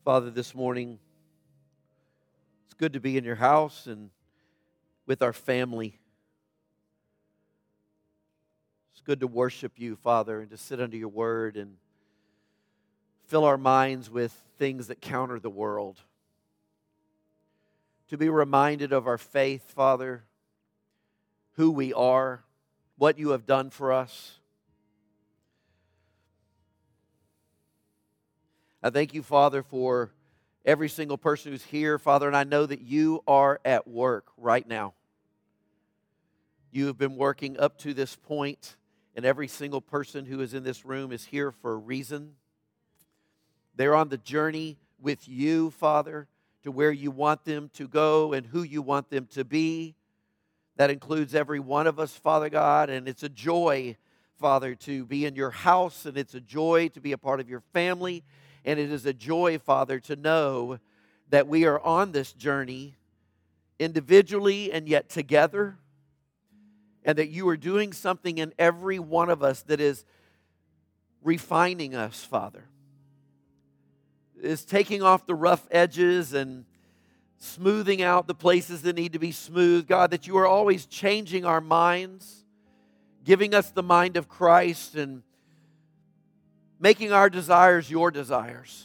Father, this morning, it's good to be in your house and with our family. It's good to worship you, Father, and to sit under your word and fill our minds with things that counter the world. To be reminded of our faith, Father, who we are, what you have done for us. I thank you, Father, for every single person who's here, Father, and I know that you are at work right now. You have been working up to this point, and every single person who is in this room is here for a reason. They're on the journey with you, Father, to where you want them to go and who you want them to be. That includes every one of us, Father God, and it's a joy, Father, to be in your house, and it's a joy to be a part of your family. And it is a joy, Father, to know that we are on this journey individually and yet together, and that you are doing something in every one of us that is refining us, Father. Is taking off the rough edges and smoothing out the places that need to be smoothed. God, that you are always changing our minds, giving us the mind of Christ, and making our desires your desires.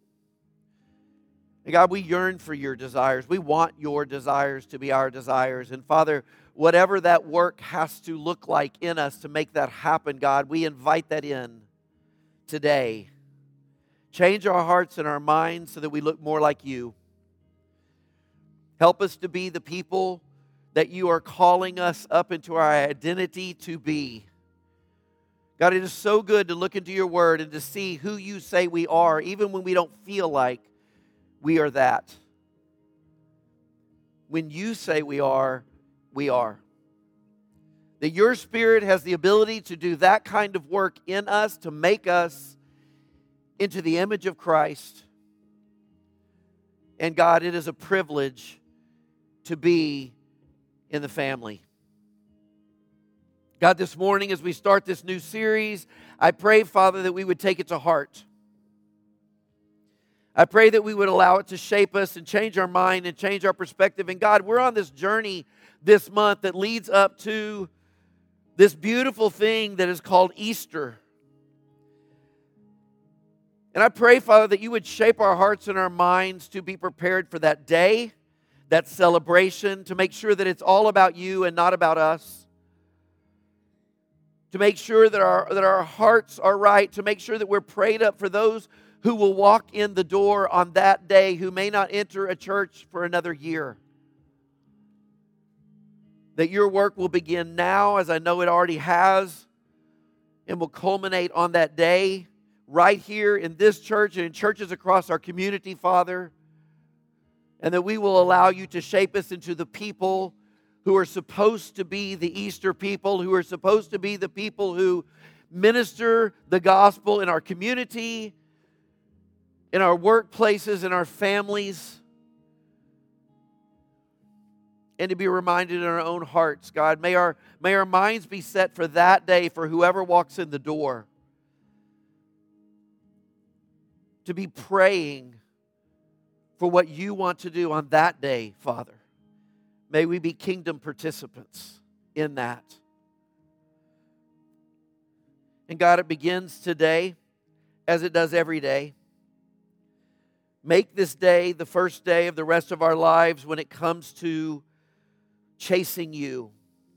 And God, we yearn for your desires. We want your desires to be our desires. And Father, whatever that work has to look like in us to make that happen, God, we invite that in today. Change our hearts and our minds so that we look more like you. Help us to be the people that you are calling us up into our identity to be. God, it is so good to look into your word and to see who you say we are, even when we don't feel like we are that. When you say we are, we are. That your Spirit has the ability to do that kind of work in us to make us into the image of Christ. And God, it is a privilege to be in the family. God, this morning as we start this new series, I pray, Father, that we would take it to heart. I pray that we would allow it to shape us and change our mind and change our perspective. And God, we're on this journey this month that leads up to this beautiful thing that is called Easter. And I pray, Father, that you would shape our hearts and our minds to be prepared for that day, that celebration, to make sure that it's all about you and not about us. To make sure that our hearts are right, to make sure that we're prayed up for those who will walk in the door on that day who may not enter a church for another year. That your work will begin now, as I know it already has, and will culminate on that day right here in this church and in churches across our community, Father. And that we will allow you to shape us into the people who are supposed to be the Easter people, who are supposed to be the people who minister the gospel in our community, in our workplaces, in our families, and to be reminded in our own hearts, God. May our minds be set for that day for whoever walks in the door. To be praying for what you want to do on that day, Father. May we be kingdom participants in that. And God, it begins today as it does every day. Make this day the first day of the rest of our lives when it comes to chasing you.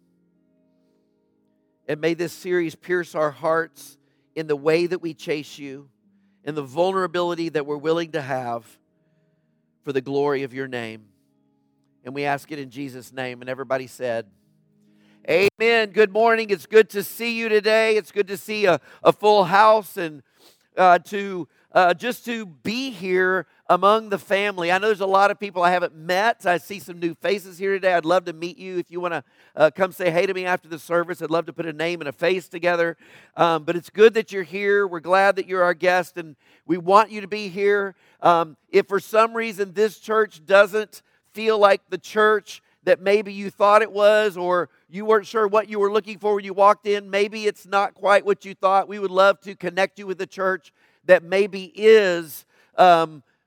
And may this series pierce our hearts in the way that we chase you, in the vulnerability that we're willing to have for the glory of your name. And we ask it in Jesus' name. And everybody said, amen. Good morning. It's good to see you today. It's good to see a full house and just to be here among the family. I know there's a lot of people I haven't met. I see some new faces here today. I'd love to meet you. If you want to come say hey to me after the service, I'd love to put a name and a face together. But it's good that you're here. We're glad that you're our guest, and we want you to be here. If for some reason this church doesn't feel like the church that maybe you thought it was, or you weren't sure what you were looking for when you walked in, maybe it's not quite what you thought, we would love to connect you with a church that maybe is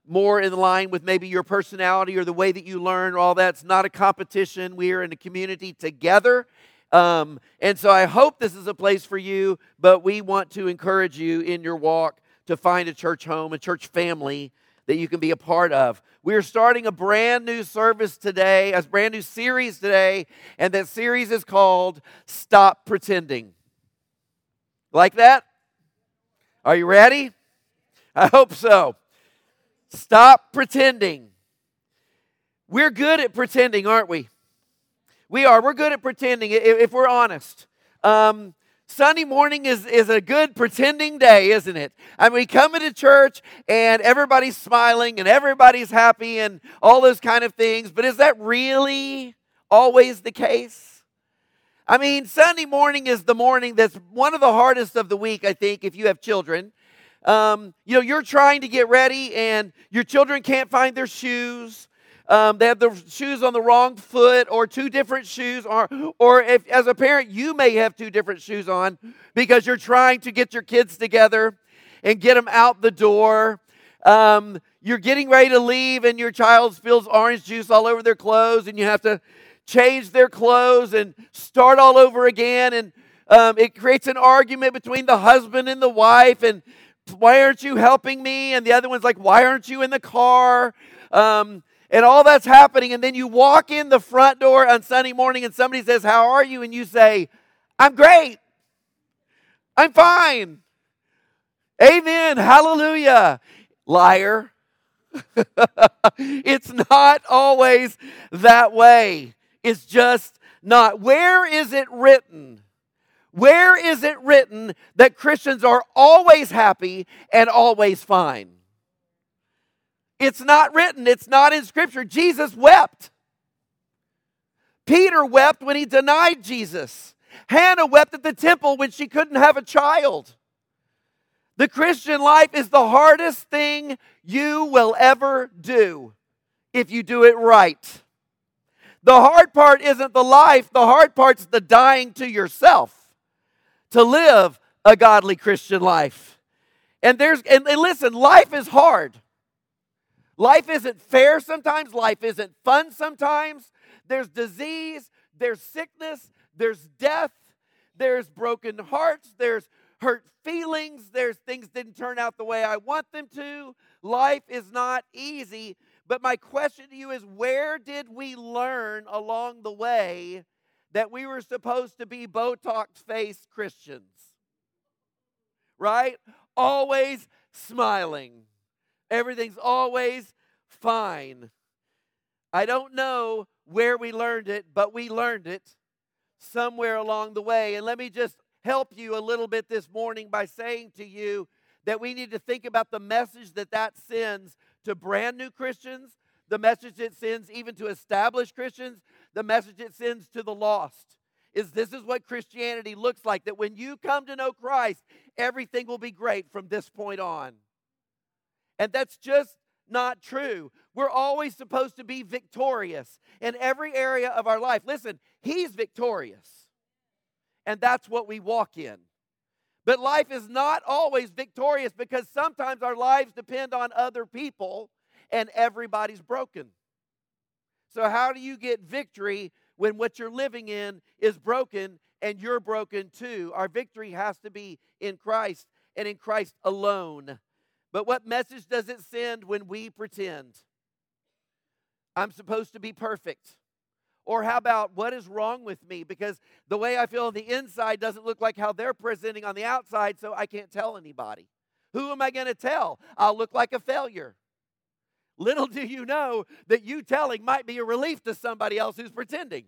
more in line with maybe your personality or the way that you learn, all that's not a competition. We are in a community together. And so I hope this is a place for you, but we want to encourage you in your walk to find a church home, a church family that you can be a part of. We are starting a brand new service today, a brand new series today, and that series is called Stop Pretending. Like that? Are you ready? I hope so. Stop pretending. We're good at pretending, aren't we? We are. We're good at pretending, if we're honest. Sunday morning is a good pretending day, isn't it? I mean, we come into church and everybody's smiling and everybody's happy and all those kind of things. But is that really always the case? I mean, Sunday morning is the morning that's one of the hardest of the week, I think, if you have children. You're trying to get ready and your children can't find their shoes. They have the shoes on the wrong foot or two different shoes. Or if, as a parent, you may have two different shoes on because you're trying to get your kids together and get them out the door. You're getting ready to leave and your child spills orange juice all over their clothes and you have to change their clothes and start all over again. And it creates an argument between the husband and the wife. And why aren't you helping me? And the other one's like, why aren't you in the car? And all that's happening, and then you walk in the front door on Sunday morning and somebody says, how are you? And you say, I'm great. I'm fine. Amen. Hallelujah. Liar. It's not always that way. It's just not. Where is it written? Where is it written that Christians are always happy and always fine? It's not written. It's not in Scripture. Jesus wept. Peter wept when he denied Jesus. Hannah wept at the temple when she couldn't have a child. The Christian life is the hardest thing you will ever do if you do it right. The hard part isn't the life. The hard part's the dying to yourself to live a godly Christian life. And listen, life is hard. Life isn't fair sometimes. Life isn't fun sometimes. There's disease, there's sickness, there's death, there's broken hearts, there's hurt feelings, there's things didn't turn out the way I want them to. Life is not easy. But my question to you is, where did we learn along the way that we were supposed to be Botox-faced Christians? Right? Always smiling. Everything's always fine. I don't know where we learned it, but we learned it somewhere along the way. And let me just help you a little bit this morning by saying to you that we need to think about the message that sends to brand new Christians, the message it sends even to established Christians, the message it sends to the lost. This is what Christianity looks like, that when you come to know Christ, everything will be great from this point on. And that's just not true. We're always supposed to be victorious in every area of our life. Listen, He's victorious. And that's what we walk in. But life is not always victorious because sometimes our lives depend on other people and everybody's broken. So how do you get victory when what you're living in is broken and you're broken too? Our victory has to be in Christ and in Christ alone. But what message does it send when we pretend? I'm supposed to be perfect. Or how about, what is wrong with me? Because the way I feel on the inside doesn't look like how they're presenting on the outside, so I can't tell anybody. Who am I going to tell? I'll look like a failure. Little do you know that you telling might be a relief to somebody else who's pretending.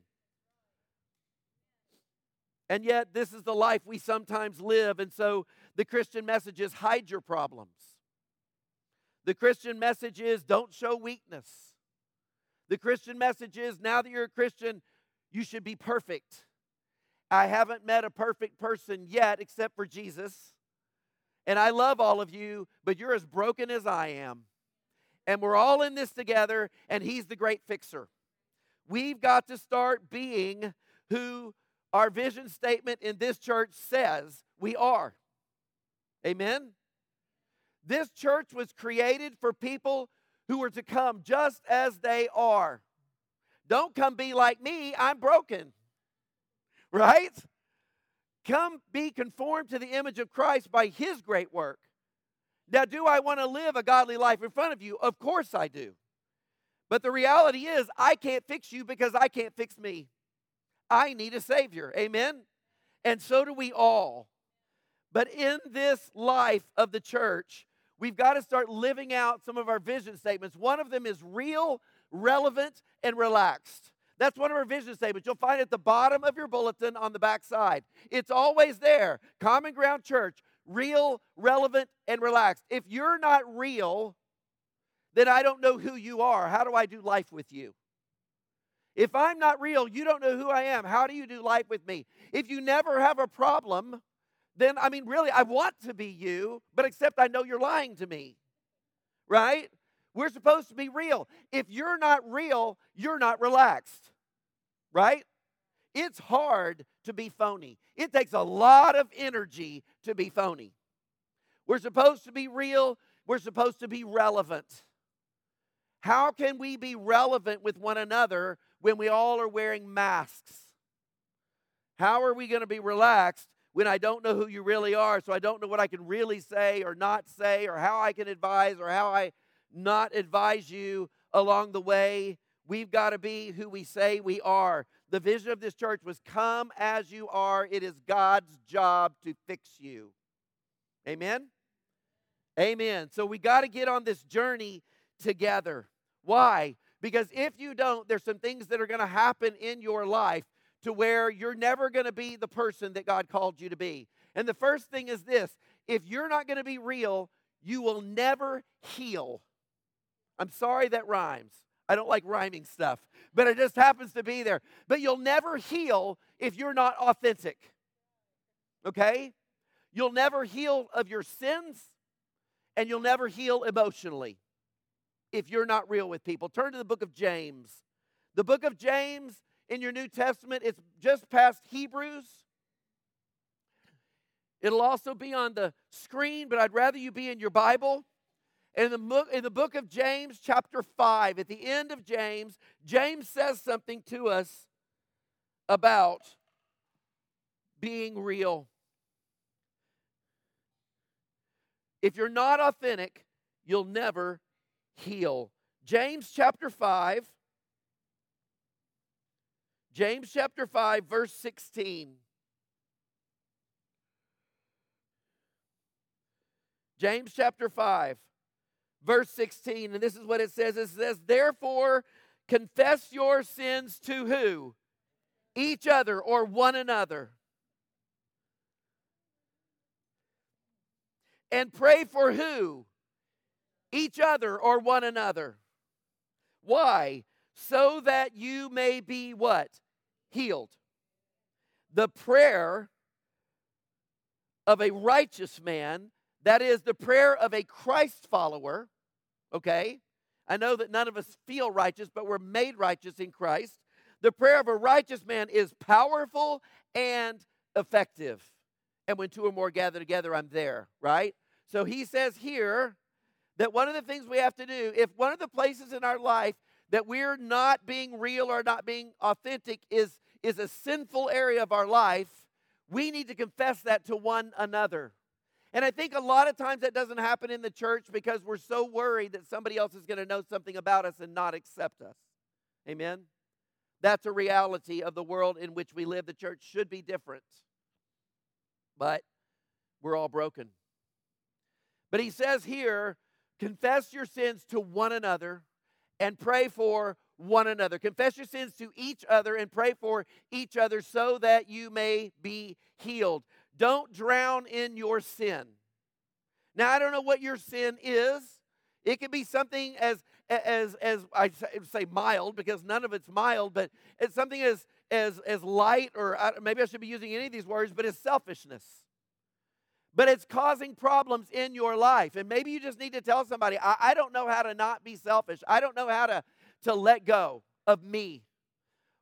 And yet, this is the life we sometimes live. And so the Christian message is, hide your problems. The Christian message is, don't show weakness. The Christian message is, now that you're a Christian, you should be perfect. I haven't met a perfect person yet except for Jesus. And I love all of you, but you're as broken as I am. And we're all in this together, and He's the great fixer. We've got to start being who our vision statement in this church says we are. Amen? This church was created for people who are to come just as they are. Don't come be like me, I'm broken. Right? Come be conformed to the image of Christ by His great work. Now, do I want to live a godly life in front of you? Of course I do. But the reality is, I can't fix you because I can't fix me. I need a Savior. Amen? And so do we all. But in this life of the church, we've got to start living out some of our vision statements. One of them is real, relevant, and relaxed. That's one of our vision statements. You'll find it at the bottom of your bulletin on the back side. It's always there. Common Ground Church, real, relevant, and relaxed. If you're not real, then I don't know who you are. How do I do life with you? If I'm not real, you don't know who I am. How do you do life with me? If you never have a problem, then, really, I want to be you, but except I know you're lying to me, right? We're supposed to be real. If you're not real, you're not relaxed, right? It's hard to be phony. It takes a lot of energy to be phony. We're supposed to be real. We're supposed to be relevant. How can we be relevant with one another when we all are wearing masks? How are we going to be relaxed when I don't know who you really are, so I don't know what I can really say or not say, or how I can advise or how I not advise you along the way? We've got to be who we say we are. The vision of this church was come as you are. It is God's job to fix you. Amen? Amen. So we got to get on this journey together. Why? Because if you don't, there's some things that are going to happen in your life to where you're never going to be the person that God called you to be. And the first thing is this: if you're not going to be real, you will never heal. I'm sorry that rhymes. I don't like rhyming stuff, but it just happens to be there. But you'll never heal if you're not authentic. Okay? You'll never heal of your sins, and you'll never heal emotionally if you're not real with people. Turn to the book of James. The book of James in your New Testament, it's just past Hebrews. It'll also be on the screen, but I'd rather you be in your Bible. And in the book of James, chapter 5, at the end of James, James says something to us about being real. If you're not authentic, you'll never heal. James chapter 5, verse 16. James chapter 5, verse 16, and this is what it says. It says, therefore, confess your sins to who? Each other or one another. And pray for who? Each other or one another. Why? So that you may be what? Healed. The prayer of a righteous man, that is the prayer of a Christ follower, okay? I know that none of us feel righteous, but we're made righteous in Christ. The prayer of a righteous man is powerful and effective. And when two or more gather together, I'm there, right? So he says here that one of the things we have to do, if one of the places in our life that we're not being real or not being authentic is a sinful area of our life, we need to confess that to one another. And I think a lot of times that doesn't happen in the church because we're so worried that somebody else is going to know something about us and not accept us. Amen? That's a reality of the world in which we live. The church should be different. But we're all broken. But he says here, confess your sins to one another and pray for one another. Confess your sins to each other and pray for each other so that you may be healed. Don't drown in your sin. Now, I don't know what your sin is. It can be something as I say mild, because none of it's mild, but it's something as light, or maybe I should be using any of these words, but it's selfishness. But it's causing problems in your life. And maybe you just need to tell somebody, I don't know how to not be selfish. I don't know how to let go of me.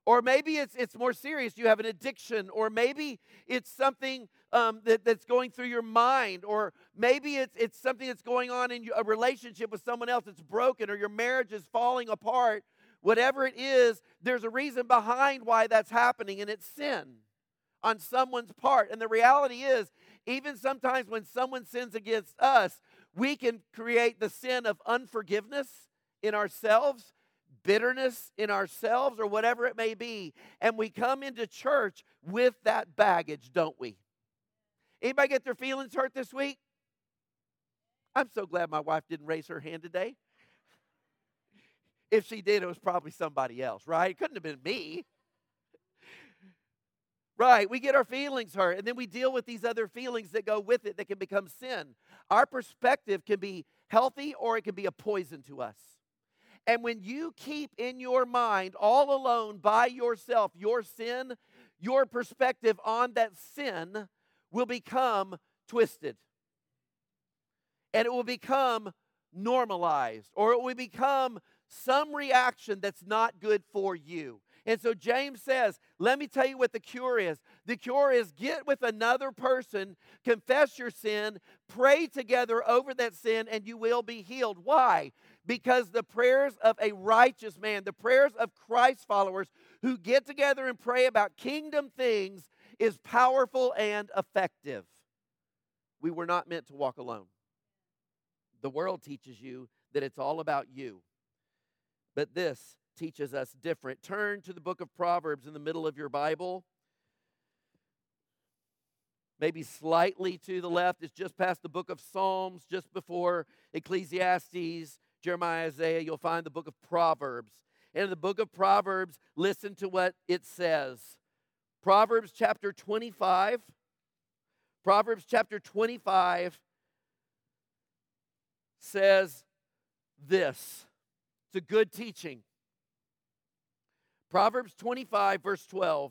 Or maybe it's more serious. You have an addiction, or maybe it's something that's going through your mind, or maybe it's something that's going on in a relationship with someone else that's broken, or your marriage is falling apart. Whatever it is, there's a reason behind why that's happening, and it's sin on someone's part. And the reality is, even sometimes when someone sins against us, we can create the sin of unforgiveness in ourselves, bitterness in ourselves, or whatever it may be. And we come into church with that baggage, don't we? Anybody get their feelings hurt this week? I'm so glad my wife didn't raise her hand today. If she did, it was probably somebody else, right? It couldn't have been me. Right, we get our feelings hurt, and then we deal with these other feelings that go with it that can become sin. Our perspective can be healthy, or it can be a poison to us. And when you keep in your mind, all alone by yourself, your sin, your perspective on that sin will become twisted. And it will become normalized, or it will become some reaction that's not good for you. And so James says, let me tell you what the cure is. The cure is get with another person, confess your sin, pray together over that sin, and you will be healed. Why? Because the prayers of a righteous man, the prayers of Christ followers who get together and pray about kingdom things is powerful and effective. We were not meant to walk alone. The world teaches you that it's all about you. But this teaches us different. Turn to the book of Proverbs in the middle of your Bible. Maybe slightly to the left. It's just past the book of Psalms, just before Ecclesiastes, Jeremiah, Isaiah. You'll find the book of Proverbs. And in the book of Proverbs, listen to what it says. Proverbs chapter 25. Proverbs chapter 25 says this. It's a good teaching. Proverbs 25, verse 12.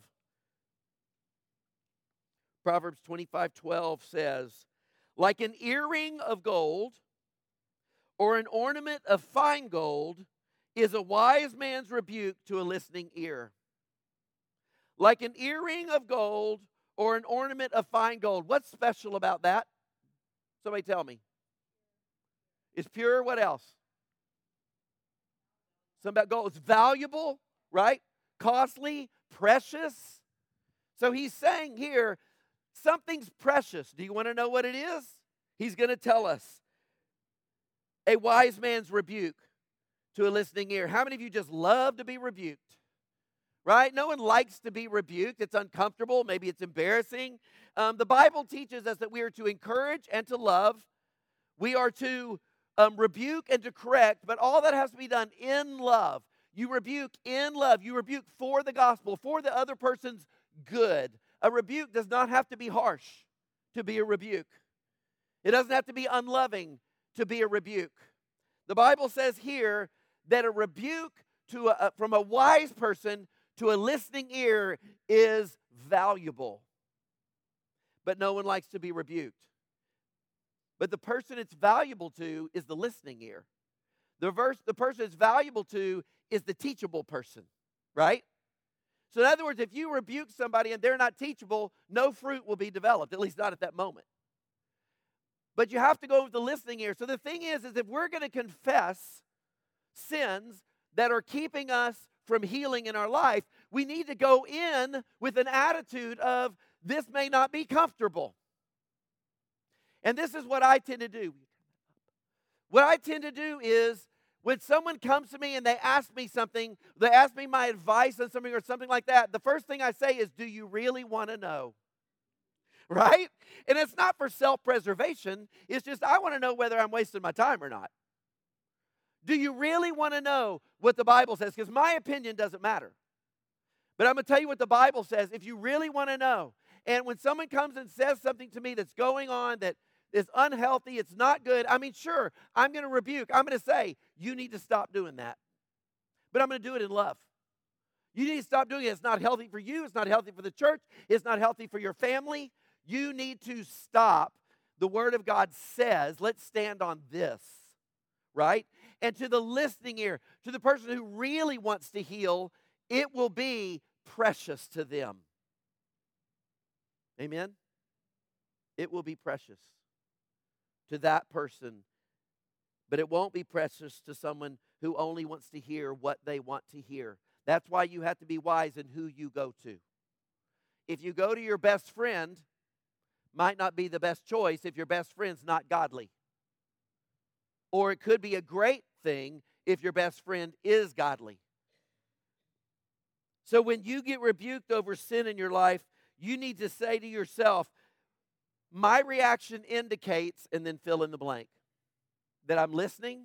Proverbs 25:12 says, like an earring of gold or an ornament of fine gold is a wise man's rebuke to a listening ear. Like an earring of gold or an ornament of fine gold. What's special about that? Somebody tell me. It's pure. What else? Something about gold. It's valuable, right? Costly, precious. So he's saying here, something's precious. Do you want to know what it is? He's going to tell us. A wise man's rebuke to a listening ear. How many of you just love to be rebuked? Right? No one likes to be rebuked. It's uncomfortable. Maybe it's embarrassing. The Bible teaches us that we are to encourage and to love. We are to rebuke and to correct, but all that has to be done in love. You rebuke in love. You rebuke for the gospel, for the other person's good. A rebuke does not have to be harsh to be a rebuke. It doesn't have to be unloving to be a rebuke. The Bible says here that a rebuke from a wise person to a listening ear is valuable. But no one likes to be rebuked. But the person it's valuable to is the listening ear. The person it's valuable to is the teachable person, right? So in other words, if you rebuke somebody and they're not teachable, no fruit will be developed, at least not at that moment. But you have to go with the listening ear. So the thing is if we're going to confess sins that are keeping us from healing in our life, we need to go in with an attitude of, this may not be comfortable. And this is what I tend to do. What I tend to do is, when someone comes to me and they ask me something, they ask me my advice on something or something like that, the first thing I say is, do you really want to know? Right? And it's not for self-preservation. It's just, I want to know whether I'm wasting my time or not. Do you really want to know what the Bible says? Because my opinion doesn't matter. But I'm going to tell you what the Bible says if you really want to know. And when someone comes and says something to me that's going on that is unhealthy, it's not good, I mean, sure, I'm going to rebuke. I'm going to say, you need to stop doing that. But I'm going to do it in love. You need to stop doing it. It's not healthy for you. It's not healthy for the church. It's not healthy for your family. You need to stop. The Word of God says, let's stand on this, right? And to the listening ear, to the person who really wants to heal, it will be precious to them. Amen? It will be precious to that person, but it won't be precious to someone who only wants to hear what they want to hear. That's why you have to be wise in who you go to. If you go to your best friend, might not be the best choice if your best friend's not godly. Or it could be a great thing if your best friend is godly. So when you get rebuked over sin in your life, you need to say to yourself, my reaction indicates, and then fill in the blank, that I'm listening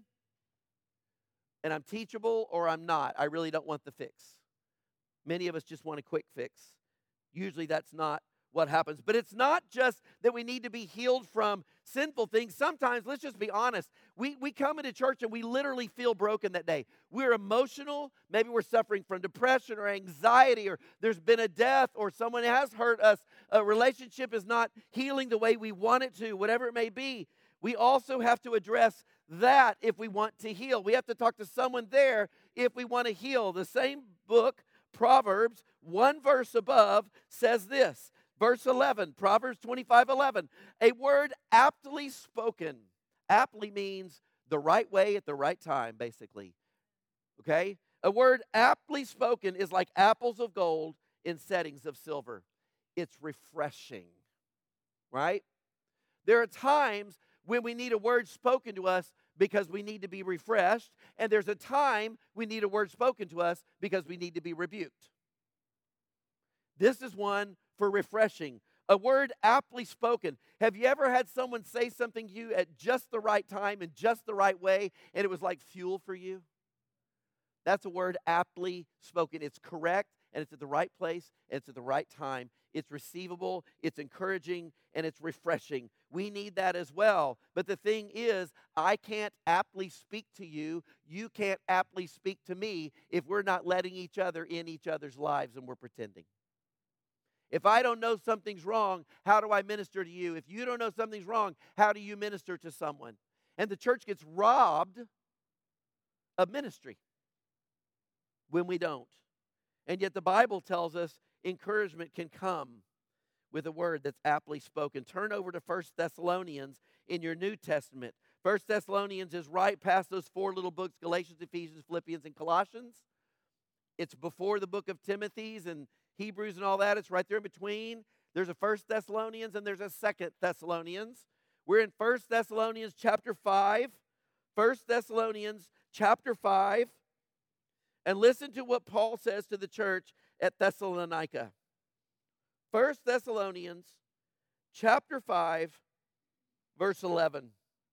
and I'm teachable, or I'm not. I really don't want the fix. Many of us just want a quick fix. Usually that's not what happens. But it's not just that we need to be healed from sinful things. Sometimes, let's just be honest, we come into church and we literally feel broken that day. We're emotional. Maybe we're suffering from depression or anxiety, or there's been a death, or someone has hurt us. A relationship is not healing the way we want it to, whatever it may be. We also have to address that if we want to heal. We have to talk to someone there if we want to heal. The same book, Proverbs, one verse above, says this. Verse 11, Proverbs 25:11. A word aptly spoken. Aptly means the right way at the right time, basically. Okay? A word aptly spoken is like apples of gold in settings of silver. It's refreshing. Right? There are times when we need a word spoken to us because we need to be refreshed, and there's a time we need a word spoken to us because we need to be rebuked. This is one for refreshing. A word aptly spoken. Have you ever had someone say something to you at just the right time and just the right way, and it was like fuel for you? That's a word aptly spoken. It's correct, and it's at the right place, and it's at the right time. It's receivable, it's encouraging, and it's refreshing. We need that as well. But the thing is, I can't aptly speak to you. You can't aptly speak to me if we're not letting each other in each other's lives and we're pretending. If I don't know something's wrong, how do I minister to you? If you don't know something's wrong, how do you minister to someone? And the church gets robbed of ministry when we don't. And yet the Bible tells us encouragement can come with a word that's aptly spoken. Turn over to 1 Thessalonians in your New Testament. 1 Thessalonians is right past those four little books, Galatians, Ephesians, Philippians, and Colossians. It's before the book of Timothy's and Hebrews and all that. It's right there in between. There's a 1 Thessalonians and there's a 2 Thessalonians. We're in 1 Thessalonians chapter 5. 1 Thessalonians chapter 5. And listen to what Paul says to the church at Thessalonica. 1 Thessalonians chapter 5, verse 11.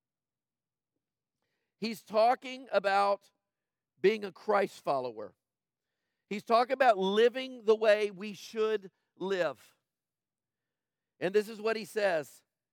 He's talking about being a Christ follower. He's talking about living the way we should live. And this is what he says.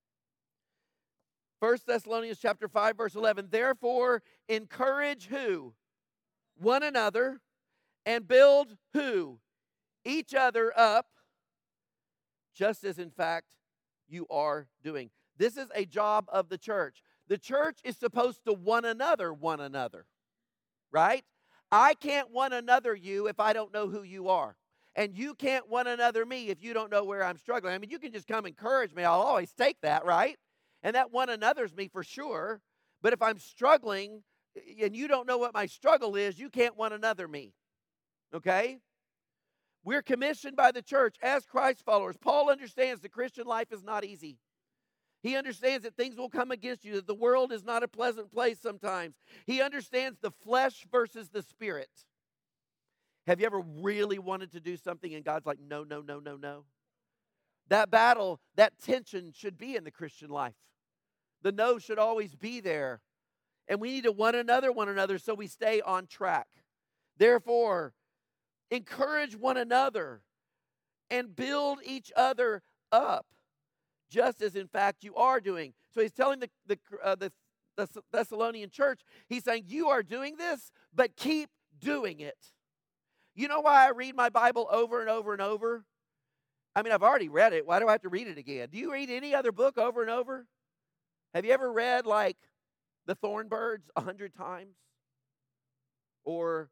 1 Thessalonians chapter 5, verse 11. Therefore, encourage who? One another, and build who? Each other up, just as in fact you are doing. This is a job of the church. The church is supposed to one another, right? I can't one another you if I don't know who you are. And you can't one another me if you don't know where I'm struggling. I mean, you can just come encourage me. I'll always take that, right? And that one another's me for sure. But if I'm struggling and you don't know what my struggle is, you can't one another me. Okay? We're commissioned by the church as Christ followers. Paul understands the Christian life is not easy. He understands that things will come against you, that the world is not a pleasant place sometimes. He understands the flesh versus the spirit. Have you ever really wanted to do something and God's like, no, no, no, no, no? That battle, that tension should be in the Christian life. The no should always be there. And we need to one another so we stay on track. Therefore, encourage one another and build each other up, just as in fact you are doing. So he's telling the Thessalonian church, he's saying, you are doing this, but keep doing it. You know why I read my Bible over and over and over? I mean, I've already read it. Why do I have to read it again? Do you read any other book over and over? Have you ever read like The Thorn Birds 100 times? Or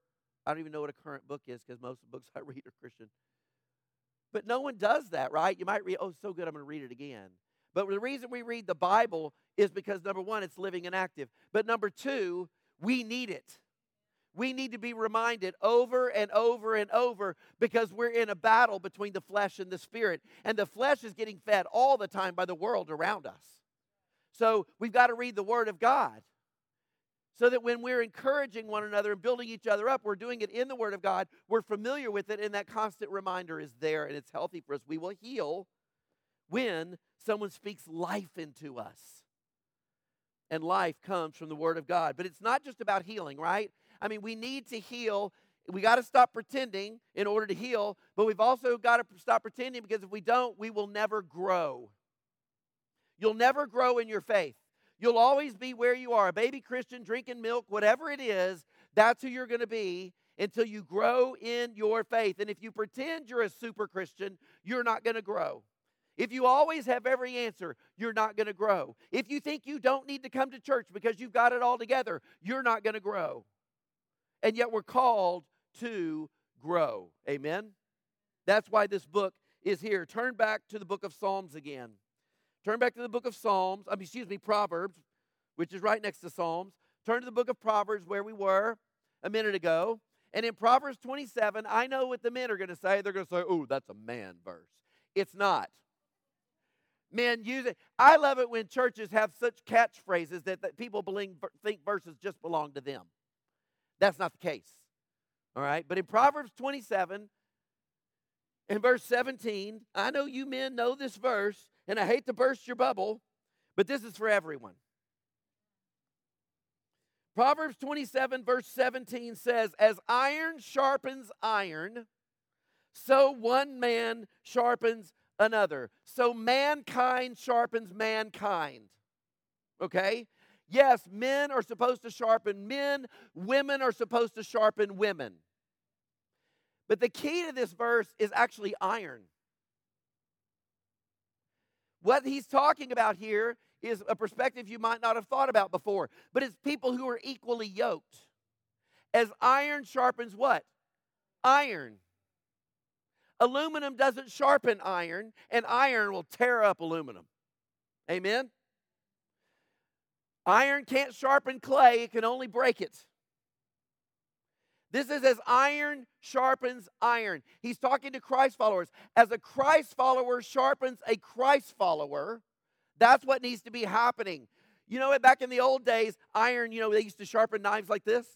I don't even know what a current book is because most of the books I read are Christian. But no one does that, right? You might read, oh, so good, I'm going to read it again. But the reason we read the Bible is because, number one, it's living and active. But number two, we need it. We need to be reminded over and over and over because we're in a battle between the flesh and the spirit. And the flesh is getting fed all the time by the world around us. So we've got to read the Word of God so that when we're encouraging one another and building each other up, we're doing it in the Word of God. We're familiar with it, and that constant reminder is there, and it's healthy for us. We will heal when someone speaks life into us. And life comes from the Word of God. But it's not just about healing, right? I mean, we need to heal. We got to stop pretending in order to heal, but we've also got to stop pretending because if we don't, we will never grow. You'll never grow in your faith. You'll always be where you are, a baby Christian, drinking milk, whatever it is, that's who you're going to be until you grow in your faith. And if you pretend you're a super Christian, you're not going to grow. If you always have every answer, you're not going to grow. If you think you don't need to come to church because you've got it all together, you're not going to grow. And yet we're called to grow. Amen? That's why this book is here. Turn back to the book of Psalms again. Turn back to the book of Proverbs, which is right next to Psalms. Turn to the book of Proverbs where we were a minute ago. And in Proverbs 27, I know what the men are going to say. They're going to say, oh, that's a man verse. It's not. Men use it. I love it when churches have such catchphrases that people think verses just belong to them. That's not the case. All right? But in Proverbs 27, in verse 17, I know you men know this verse, and I hate to burst your bubble, but this is for everyone. Proverbs 27, verse 17 says, as iron sharpens iron, so one man sharpens another. So mankind sharpens mankind. Okay? Yes, men are supposed to sharpen men. Women are supposed to sharpen women. But the key to this verse is actually iron. What he's talking about here is a perspective you might not have thought about before. But it's people who are equally yoked. As iron sharpens what? Iron. Aluminum doesn't sharpen iron, and iron will tear up aluminum. Amen? Iron can't sharpen clay, it can only break it. This is as iron sharpens iron. He's talking to Christ followers. As a Christ follower sharpens a Christ follower, that's what needs to be happening. You know, back in the old days, iron, they used to sharpen knives like this,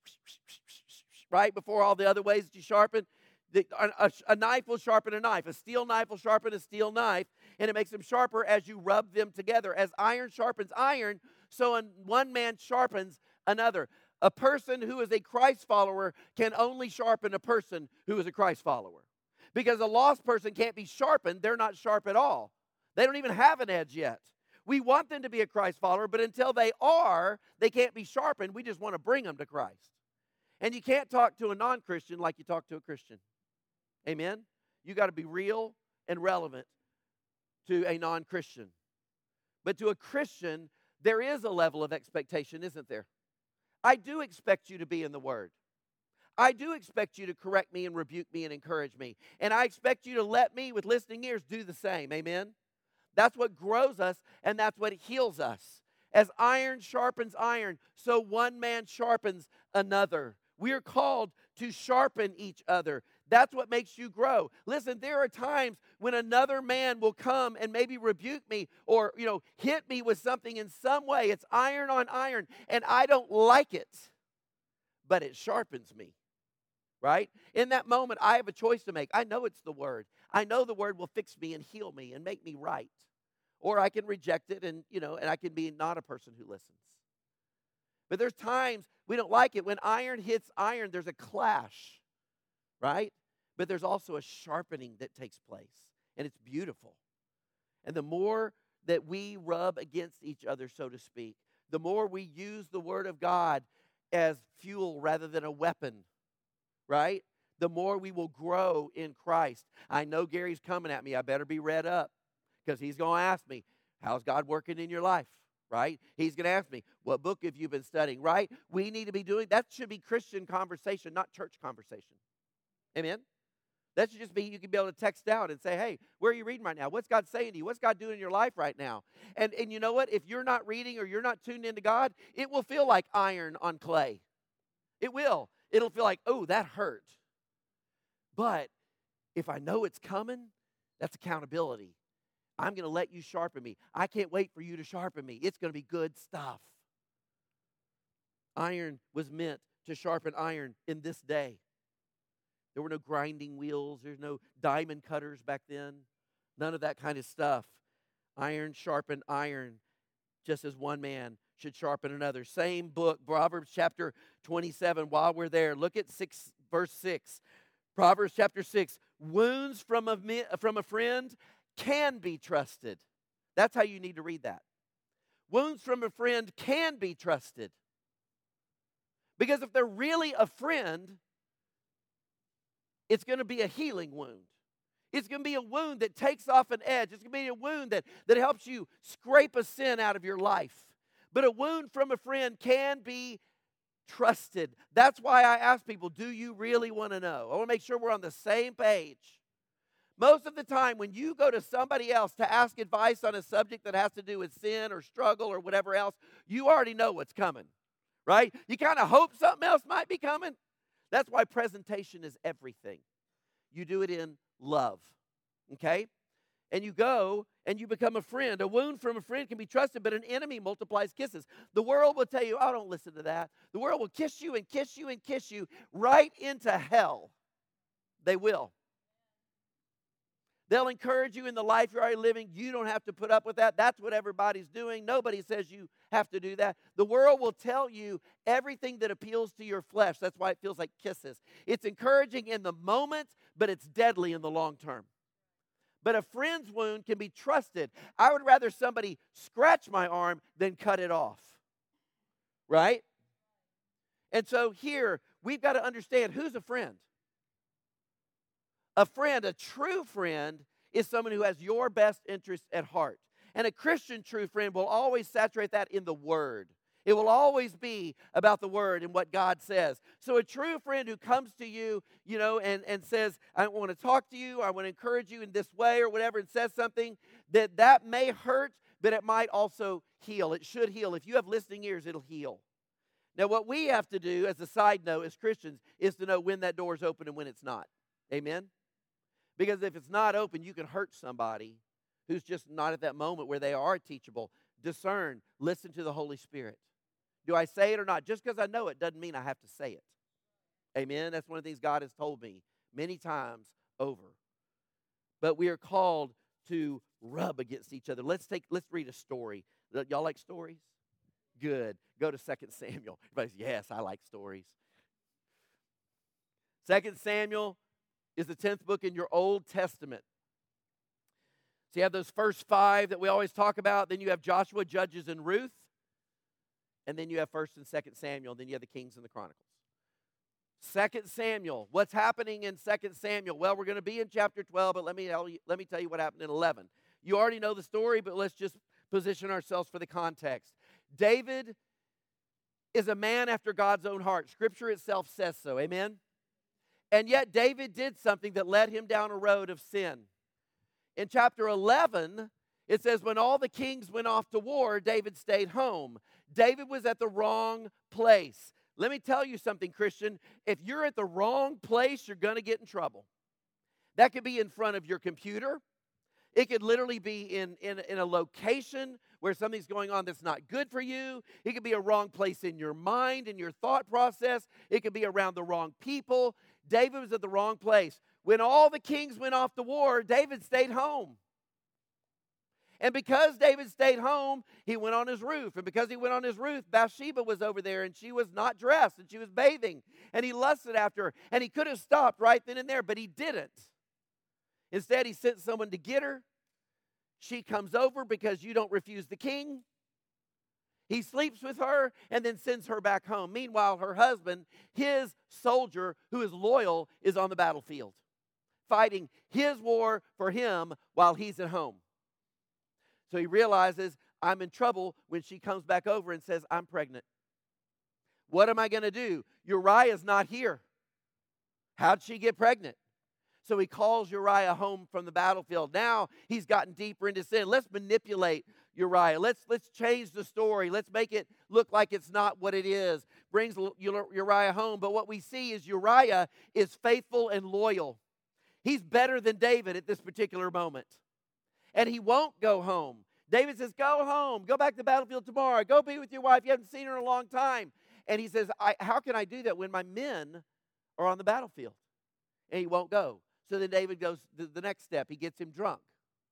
right? Before all the other ways that you sharpen. A knife will sharpen a knife. A steel knife will sharpen a steel knife, and it makes them sharper as you rub them together. As iron sharpens iron, so one man sharpens another. A person who is a Christ follower can only sharpen a person who is a Christ follower. Because a lost person can't be sharpened. They're not sharp at all. They don't even have an edge yet. We want them to be a Christ follower, but until they are, they can't be sharpened. We just want to bring them to Christ. And you can't talk to a non-Christian like you talk to a Christian. Amen? You got to be real and relevant to a non-Christian. But to a Christian, there is a level of expectation, isn't there? I do expect you to be in the Word. I do expect you to correct me and rebuke me and encourage me. And I expect you to let me, with listening ears, do the same. Amen? That's what grows us, and that's what heals us. As iron sharpens iron, so one man sharpens another. We are called to sharpen each other. That's what makes you grow. Listen, there are times when another man will come and maybe rebuke me or, hit me with something in some way. It's iron on iron, and I don't like it, but it sharpens me, right? In that moment, I have a choice to make. I know it's the Word. I know the Word will fix me and heal me and make me right. Or I can reject it and I can be not a person who listens. But there's times we don't like it. When iron hits iron, there's a clash, right? But there's also a sharpening that takes place, and it's beautiful. And the more that we rub against each other, so to speak, the more we use the Word of God as fuel rather than a weapon, right? The more we will grow in Christ. I know Gary's coming at me. I better be read up because he's going to ask me, how's God working in your life? right? He's going to ask me, what book have you been studying, right? We need to be doing, that should be Christian conversation, not church conversation. Amen? That should just be, you can be able to text out and say, hey, where are you reading right now? What's God saying to you? What's God doing in your life right now? And you know what? If you're not reading or you're not tuned into God, it will feel like iron on clay. It will. It'll feel like, oh, that hurt. But if I know it's coming, that's accountability. I'm going to let you sharpen me. I can't wait for you to sharpen me. It's going to be good stuff. Iron was meant to sharpen iron in this day. There were no grinding wheels. There's no diamond cutters back then. None of that kind of stuff. Iron sharpened iron, just as one man should sharpen another. Same book, Proverbs chapter 27. While we're there, look at verse 6. Proverbs chapter 6. Wounds from a friend can be trusted. That's how you need to read that. Wounds from a friend can be trusted. Because if they're really a friend, it's going to be a healing wound. It's going to be a wound that takes off an edge. It's going to be a wound that helps you scrape a sin out of your life. But a wound from a friend can be trusted. That's why I ask people, do you really want to know? I want to make sure we're on the same page. Most of the time when you go to somebody else to ask advice on a subject that has to do with sin or struggle or whatever else, you already know what's coming, right? You kind of hope something else might be coming. That's why presentation is everything. You do it in love, okay? And you go and you become a friend. A wound from a friend can be trusted, but an enemy multiplies kisses. The world will tell you, oh, don't listen to that. The world will kiss you and kiss you and kiss you right into hell. They will. They'll encourage you in the life you're already living. You don't have to put up with that. That's what everybody's doing. Nobody says you have to do that. The world will tell you everything that appeals to your flesh. That's why it feels like kisses. It's encouraging in the moment, but it's deadly in the long term. But a friend's wound can be trusted. I would rather somebody scratch my arm than cut it off. Right? And so here, we've got to understand who's a friend. A friend, a true friend, is someone who has your best interest at heart. And a Christian true friend will always saturate that in the Word. It will always be about the Word and what God says. So a true friend who comes to you, and says, I want to talk to you, I want to encourage you in this way or whatever, and says something that may hurt, but it might also heal. It should heal. If you have listening ears, it'll heal. Now, what we have to do as a side note as Christians is to know when that door is open and when it's not. Amen? Because if it's not open, you can hurt somebody who's just not at that moment where they are teachable. Discern. Listen to the Holy Spirit. Do I say it or not? Just because I know it doesn't mean I have to say it. Amen? That's one of the things God has told me many times over. But we are called to rub against each other. Let's read a story. Y'all like stories? Good. Go to 2 Samuel. Everybody's, yes, I like stories. 2 Samuel is the 10th book in your Old Testament. So you have those first 5 that we always talk about. Then you have Joshua, Judges, and Ruth. And then you have 1 and 2 Samuel. Then you have the Kings and the Chronicles. 2 Samuel. What's happening in 2 Samuel? Well, we're going to be in chapter 12, but let me tell you what happened in 11. You already know the story, but let's just position ourselves for the context. David is a man after God's own heart. Scripture itself says so. Amen? And yet David did something that led him down a road of sin. In chapter 11, it says, when all the kings went off to war, David stayed home. David was at the wrong place. Let me tell you something, Christian. If you're at the wrong place, you're going to get in trouble. That could be in front of your computer. It could literally be in a location where something's going on that's not good for you. It could be a wrong place in your mind, in your thought process. It could be around the wrong people. David was at the wrong place. When all the kings went off to war, David stayed home. And because David stayed home, he went on his roof. And because he went on his roof, Bathsheba was over there, and she was not dressed, and she was bathing. And he lusted after her. And he could have stopped right then and there, but he didn't. Instead, he sent someone to get her. She comes over because you don't refuse the king. He sleeps with her and then sends her back home. Meanwhile, her husband, his soldier who is loyal, is on the battlefield, fighting his war for him while he's at home. So he realizes, I'm in trouble when she comes back over and says, I'm pregnant. What am I going to do? Uriah's not here. How'd she get pregnant? So he calls Uriah home from the battlefield. Now he's gotten deeper into sin. Let's manipulate Uriah. Let's change the story. Let's make it look like it's not what it is. Brings Uriah home. But what we see is Uriah is faithful and loyal. He's better than David at this particular moment. And he won't go home. David says, go home. Go back to the battlefield tomorrow. Go be with your wife. You haven't seen her in a long time. And he says, how can I do that when my men are on the battlefield? And he won't go. So then David goes to the next step. He gets him drunk.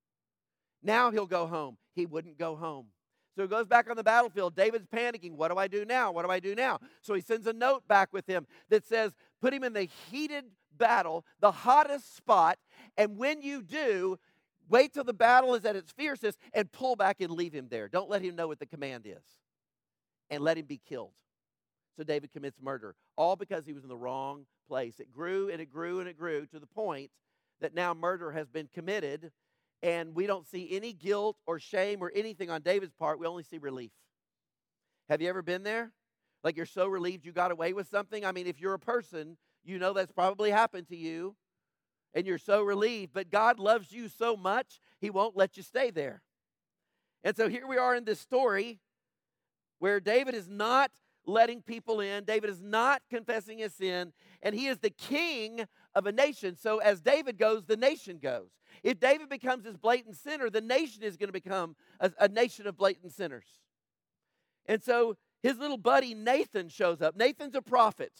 Now he'll go home. He wouldn't go home. So he goes back on the battlefield. David's panicking. What do I do now? What do I do now? So he sends a note back with him that says, put him in the heated battle, the hottest spot, and when you do, wait till the battle is at its fiercest and pull back and leave him there. Don't let him know what the command is. And let him be killed. So David commits murder, all because he was in the wrong place. It grew and it grew and it grew to the point that now murder has been committed, and we don't see any guilt or shame or anything on David's part. We only see relief. Have you ever been there? Like you're so relieved you got away with something? I mean, if you're a person, you know that's probably happened to you, and you're so relieved. But God loves you so much, He won't let you stay there. And so here we are in this story where David is not letting people in. David is not confessing his sin, and he is the king of a nation. So as David goes, the nation goes. If David becomes this blatant sinner, the nation is going to become a nation of blatant sinners. And so his little buddy Nathan shows up. Nathan's a prophet.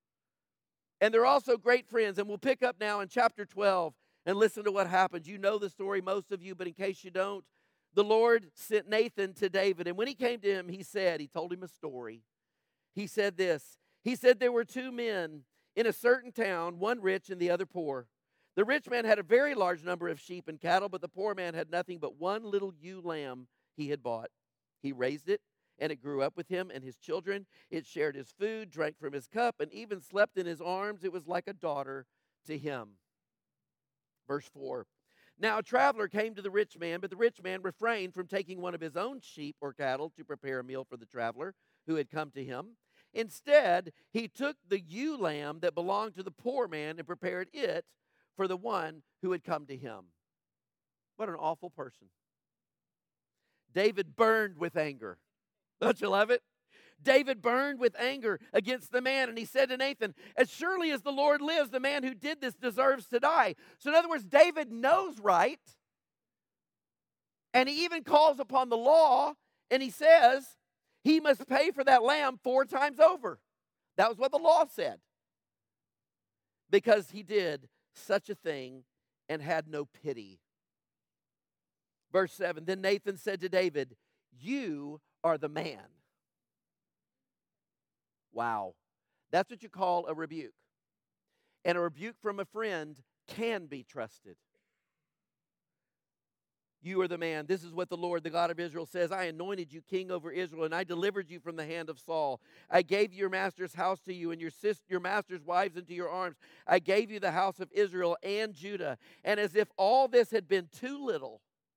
And they're also great friends. And we'll pick up now in chapter 12 and listen to what happens. You know the story, most of you, but in case you don't, the Lord sent Nathan to David. And when he came to him, he told him a story. He said this. He said, there were two men in a certain town, one rich and the other poor. The rich man had a very large number of sheep and cattle, but the poor man had nothing but one little ewe lamb he had bought. He raised it, and it grew up with him and his children. It shared his food, drank from his cup, and even slept in his arms. It was like a daughter to him. Verse 4. Now a traveler came to the rich man, but the rich man refrained from taking one of his own sheep or cattle to prepare a meal for the traveler who had come to him. Instead, he took the ewe lamb that belonged to the poor man and prepared it for the one who had come to him. What an awful person. David burned with anger. Don't you love it? David burned with anger against the man, and he said to Nathan, as surely as the Lord lives, the man who did this deserves to die. So in other words, David knows right, and he even calls upon the law, and he says he must pay for that lamb 4 times over. That was what the law said. Because he did such a thing and had no pity. Verse 7, then Nathan said to David, you are the man. Wow. That's what you call a rebuke. And a rebuke from a friend can be trusted. You are the man. This is what the Lord, the God of Israel, says. I anointed you king over Israel, and I delivered you from the hand of Saul. I gave your master's house to you and your master's wives into your arms. I gave you the house of Israel and Judah. And as if all this had been too little,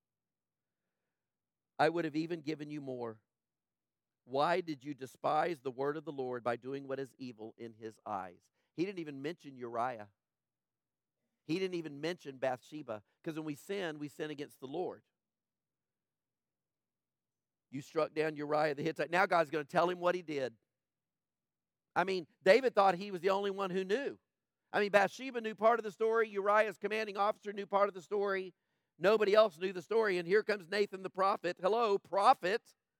I would have even given you more. Why did you despise the word of the Lord by doing what is evil in his eyes? He didn't even mention Uriah. He didn't even mention Bathsheba, because when we sin against the Lord. You struck down Uriah the Hittite. Now God's going to tell him what he did. I mean, David thought he was the only one who knew. I mean, Bathsheba knew part of the story. Uriah's commanding officer knew part of the story. Nobody else knew the story. And here comes Nathan the prophet. Hello, prophet.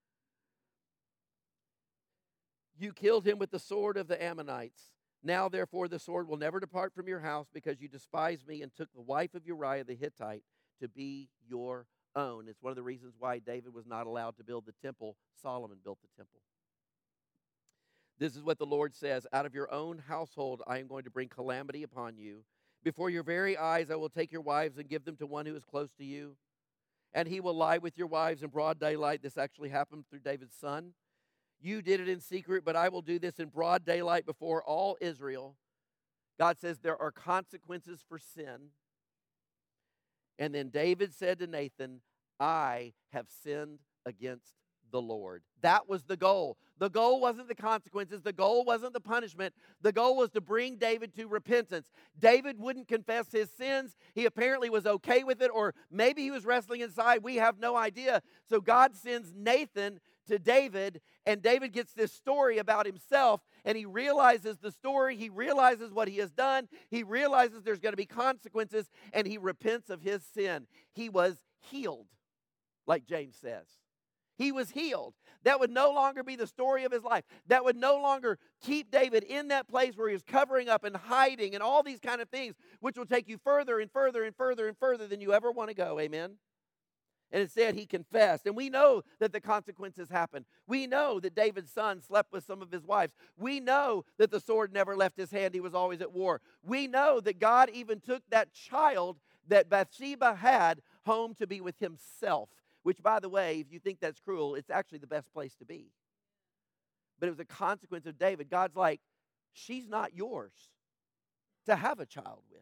You killed him with the sword of the Ammonites. Now, therefore, the sword will never depart from your house because you despised me and took the wife of Uriah the Hittite to be your own. It's one of the reasons why David was not allowed to build the temple. Solomon built the temple. This is what the Lord says. Out of your own household I am going to bring calamity upon you. Before your very eyes I will take your wives and give them to one who is close to you. And he will lie with your wives in broad daylight. This actually happened through David's son. You did it in secret, but I will do this in broad daylight before all Israel. God says there are consequences for sin. And then David said to Nathan, I have sinned against the Lord. That was the goal. The goal wasn't the consequences. The goal wasn't the punishment. The goal was to bring David to repentance. David wouldn't confess his sins. He apparently was okay with it, or maybe he was wrestling inside. We have no idea. So God sends Nathan to David, and David gets this story about himself, and he realizes the story. He realizes what he has done. He realizes there's going to be consequences, and he repents of his sin. He was healed, like James says. He was healed. That would no longer be the story of his life. That would no longer keep David in that place where he was covering up and hiding and all these kind of things, which will take you further and further and further and further than you ever want to go. Amen? And instead, he confessed. And we know that the consequences happened. We know that David's son slept with some of his wives. We know that the sword never left his hand. He was always at war. We know that God even took that child that Bathsheba had home to be with himself. Which, by the way, if you think that's cruel, it's actually the best place to be. But it was a consequence of David. God's like, she's not yours to have a child with.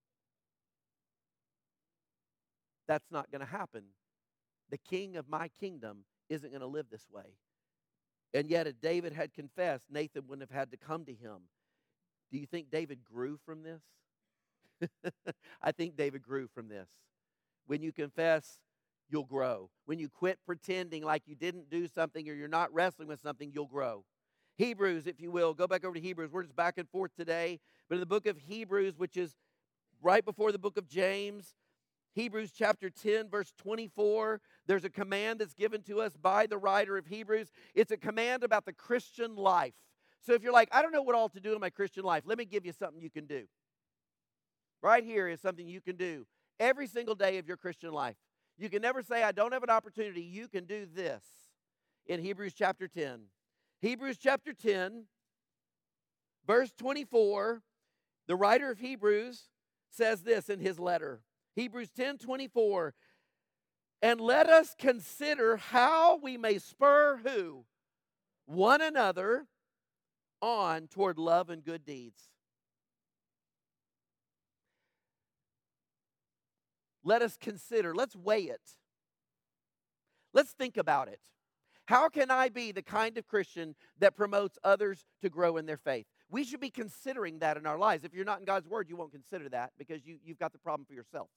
That's not going to happen. The king of my kingdom isn't going to live this way. And yet, if David had confessed, Nathan wouldn't have had to come to him. Do you think David grew from this? I think David grew from this. When you confess, you'll grow. When you quit pretending like you didn't do something or you're not wrestling with something, you'll grow. Hebrews, if you will, go back over to Hebrews. We're just back and forth today. But in the book of Hebrews, which is right before the book of James, Hebrews chapter 10, verse 24, there's a command that's given to us by the writer of Hebrews. It's a command about the Christian life. So if you're like, I don't know what all to do in my Christian life, let me give you something you can do. Right here is something you can do every single day of your Christian life. You can never say, I don't have an opportunity. You can do this in Hebrews chapter 10. Hebrews chapter 10, verse 24, the writer of Hebrews says this in his letter. Hebrews 10:24, and let us consider how we may spur who? One another on toward love and good deeds. Let us consider, let's weigh it. Let's think about it. How can I be the kind of Christian that promotes others to grow in their faith? We should be considering that in our lives. If you're not in God's Word, you won't consider that because you've got the problem for yourself.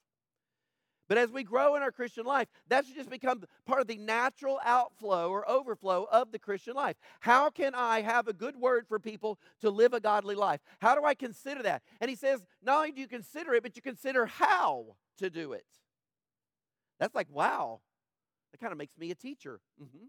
But as we grow in our Christian life, that should just become part of the natural outflow or overflow of the Christian life. How can I have a good word for people to live a godly life? How do I consider that? And he says, not only do you consider it, but you consider how to do it. That's like, wow, that kind of makes me a teacher. Mm-hmm.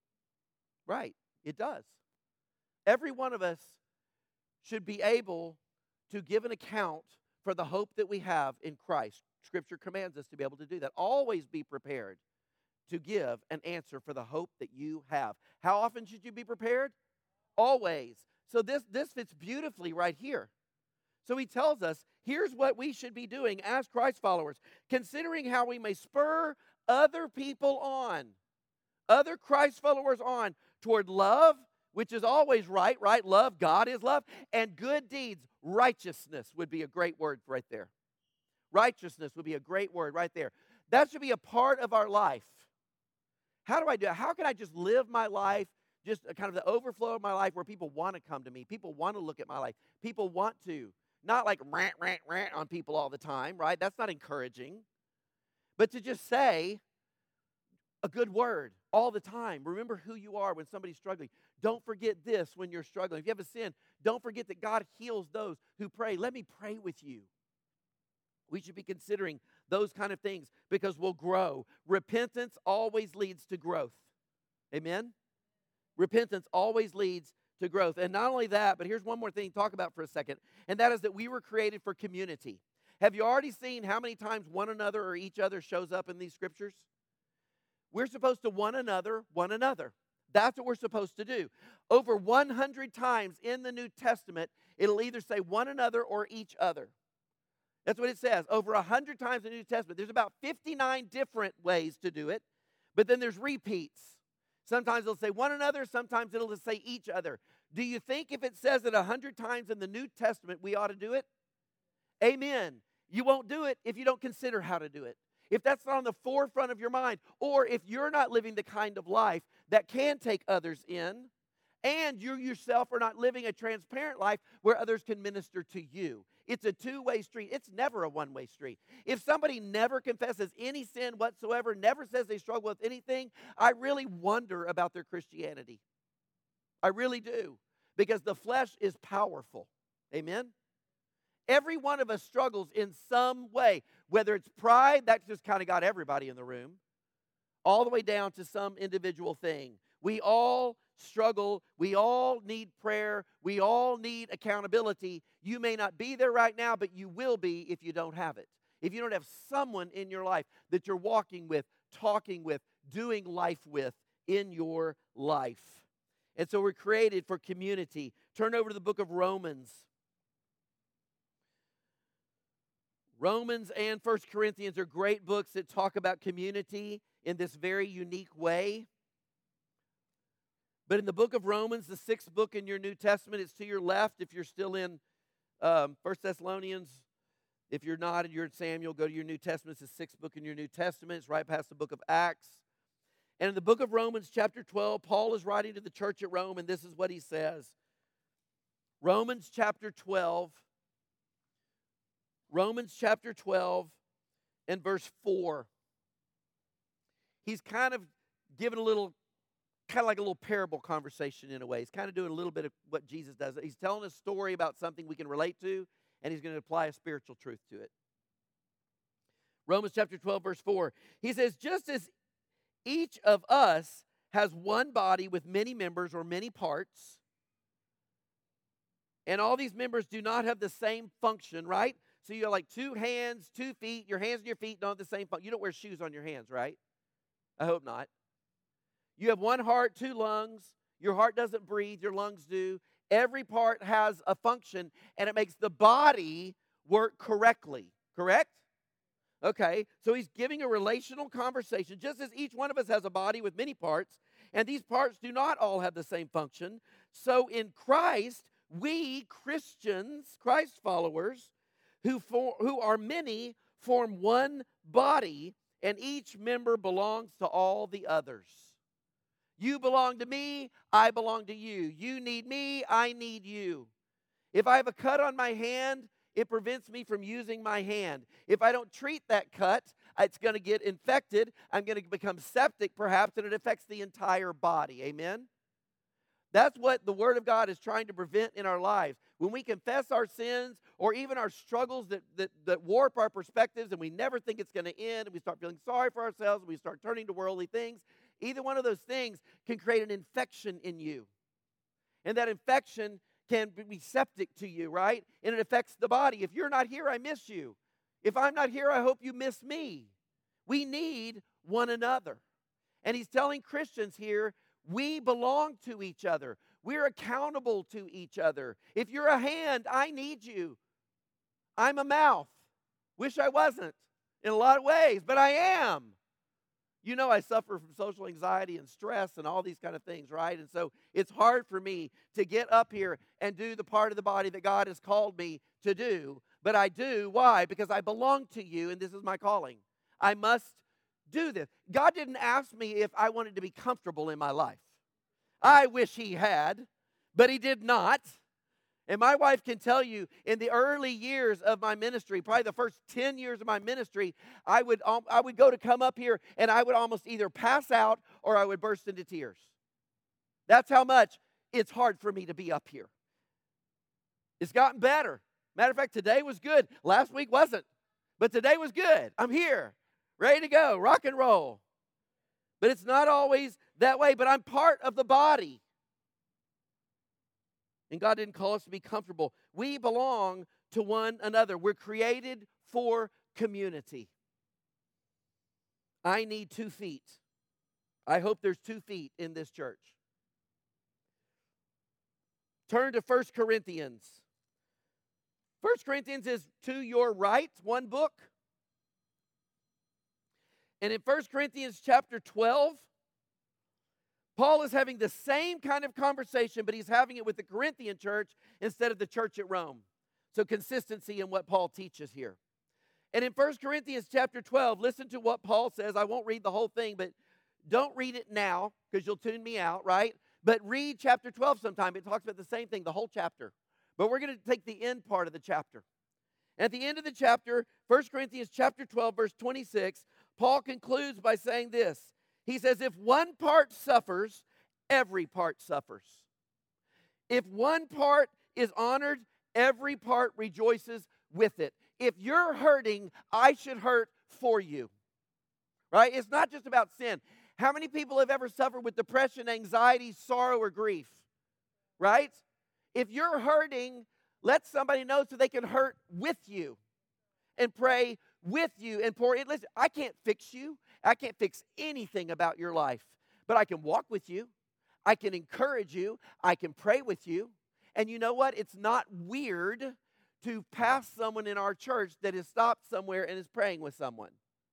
Right, it does. Every one of us should be able to give an account for the hope that we have in Christ. Scripture commands us to be able to do that. Always be prepared to give an answer for the hope that you have. How often should you be prepared? Always. So this fits beautifully right here. So he tells us, here's what we should be doing as Christ followers, considering how we may spur other people on, other Christ followers on toward love, which is always right? Love, God is love, and good deeds. Righteousness would be a great word right there. Righteousness would be a great word right there. That should be a part of our life. How do I do it? How can I just live my life, just kind of the overflow of my life where people want to come to me? People want to look at my life. People want to. Not like rant on people all the time, right? That's not encouraging. But to just say a good word all the time. Remember who you are when somebody's struggling. Don't forget this when you're struggling. If you have a sin, don't forget that God heals those who pray. Let me pray with you. We should be considering those kind of things because we'll grow. Repentance always leads to growth. Amen? Repentance always leads to growth. And not only that, but here's one more thing to talk about for a second, and that is that we were created for community. Have you already seen how many times one another or each other shows up in these scriptures? We're supposed to one another. That's what we're supposed to do. Over 100 times in the New Testament, it'll either say one another or each other. That's what it says. Over 100 times in the New Testament. There's about 59 different ways to do it, but then there's repeats. Sometimes it'll say one another, sometimes it'll just say each other. Do you think if it says it 100 times in the New Testament, we ought to do it? Amen. You won't do it if you don't consider how to do it. if that's not on the forefront of your mind, or if you're not living the kind of life that can take others in, and you yourself are not living a transparent life where others can minister to you. It's a two-way street. It's never a one-way street. If somebody never confesses any sin whatsoever, never says they struggle with anything, I really wonder about their Christianity. I really do. Because the flesh is powerful. Amen? Every one of us struggles in some way. Whether it's pride, that just kind of got everybody in the room, all the way down to some individual thing. We all struggle. We all need prayer. We all need accountability. You may not be there right now, but you will be if you don't have it. If you don't have someone in your life that you're walking with, talking with, doing life with in your life. And so we're created for community. Turn over to the book of Romans. Romans and 1 Corinthians are great books that talk about community in this very unique way. But in the book of Romans, the 6th book in your New Testament, it's to your left if you're still in 1 Thessalonians. If you're not and you're in Samuel, go to your New Testament. It's the 6th book in your New Testament. It's right past the book of Acts. And in the book of Romans, chapter 12, Paul is writing to the church at Rome, and this is what he says. Romans chapter 12 and verse 4. He's kind of giving kind of like a little parable conversation in a way. He's kind of doing a little bit of what Jesus does. He's telling a story about something we can relate to, and he's going to apply a spiritual truth to it. Romans chapter 12, verse 4. He says, just as each of us has one body with many members or many parts, and all these members do not have the same function, right? So you have like 2 hands, 2 feet. Your hands and your feet don't have the same function. You don't wear shoes on your hands, right? I hope not. You have 1 heart, 2 lungs. Your heart doesn't breathe. Your lungs do. Every part has a function, and it makes the body work correctly. Correct? Okay, so he's giving a relational conversation. Just as each one of us has a body with many parts, and these parts do not all have the same function, so in Christ, we Christians, Christ followers, who are many, form one body, and each member belongs to all the others. You belong to me, I belong to you. You need me, I need you. If I have a cut on my hand, it prevents me from using my hand. If I don't treat that cut, it's going to get infected. I'm going to become septic perhaps, and it affects the entire body. Amen? That's what the Word of God is trying to prevent in our lives. When we confess our sins or even our struggles that warp our perspectives and we never think it's going to end, and we start feeling sorry for ourselves and we start turning to worldly things, either one of those things can create an infection in you. And that infection can be septic to you, right? And it affects the body. If you're not here, I miss you. If I'm not here, I hope you miss me. We need one another. And he's telling Christians here, we belong to each other. We're accountable to each other. If you're a hand, I need you. I'm a mouth. Wish I wasn't in a lot of ways, but I am. You know I suffer from social anxiety and stress and all these kind of things, right? And so it's hard for me to get up here and do the part of the body that God has called me to do. But I do. Why? Because I belong to you, and this is my calling. I must do this. God didn't ask me if I wanted to be comfortable in my life. I wish He had, but He did not. And my wife can tell you, in the early years of my ministry, probably the first 10 years of my ministry, I would go to come up here, and I would almost either pass out or I would burst into tears. That's how much it's hard for me to be up here. It's gotten better. Matter of fact, today was good. Last week wasn't. But today was good. I'm here, ready to go, rock and roll. But it's not always that way, but I'm part of the body. And God didn't call us to be comfortable. We belong to one another. We're created for community. I need 2 feet. I hope there's 2 feet in this church. Turn to 1 Corinthians. 1 Corinthians is to your right, one book. And in 1 Corinthians chapter 12, Paul is having the same kind of conversation, but he's having it with the Corinthian church instead of the church at Rome. So consistency in what Paul teaches here. And in 1 Corinthians chapter 12, listen to what Paul says. I won't read the whole thing, but don't read it now because you'll tune me out, right? But read chapter 12 sometime. It talks about the same thing, the whole chapter. But we're going to take the end part of the chapter. At the end of the chapter, 1 Corinthians chapter 12, verse 26, Paul concludes by saying this. He says, if one part suffers, every part suffers. If one part is honored, every part rejoices with it. If you're hurting, I should hurt for you. Right? It's not just about sin. How many people have ever suffered with depression, anxiety, sorrow, or grief? Right? If you're hurting, let somebody know so they can hurt with you and pray with you and pour in. Listen, I can't fix you. I can't fix anything about your life, but I can walk with you. I can encourage you. I can pray with you. And you know what? It's not weird to pass someone in our church that has stopped somewhere and is praying with someone.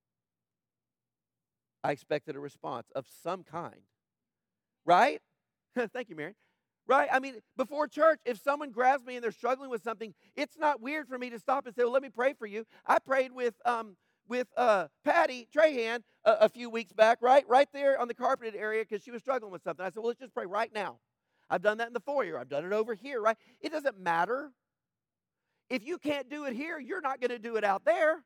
I expected a response of some kind. Right? Thank you, Mary. Right? I mean, before church, if someone grabs me and they're struggling with something, it's not weird for me to stop and say, well, let me pray for you. I prayed with Patty Trahan a few weeks back, right there on the carpeted area because she was struggling with something. I said, well, let's just pray right now. I've done that in the foyer. I've done it over here, right? It doesn't matter. If you can't do it here, you're not going to do it out there.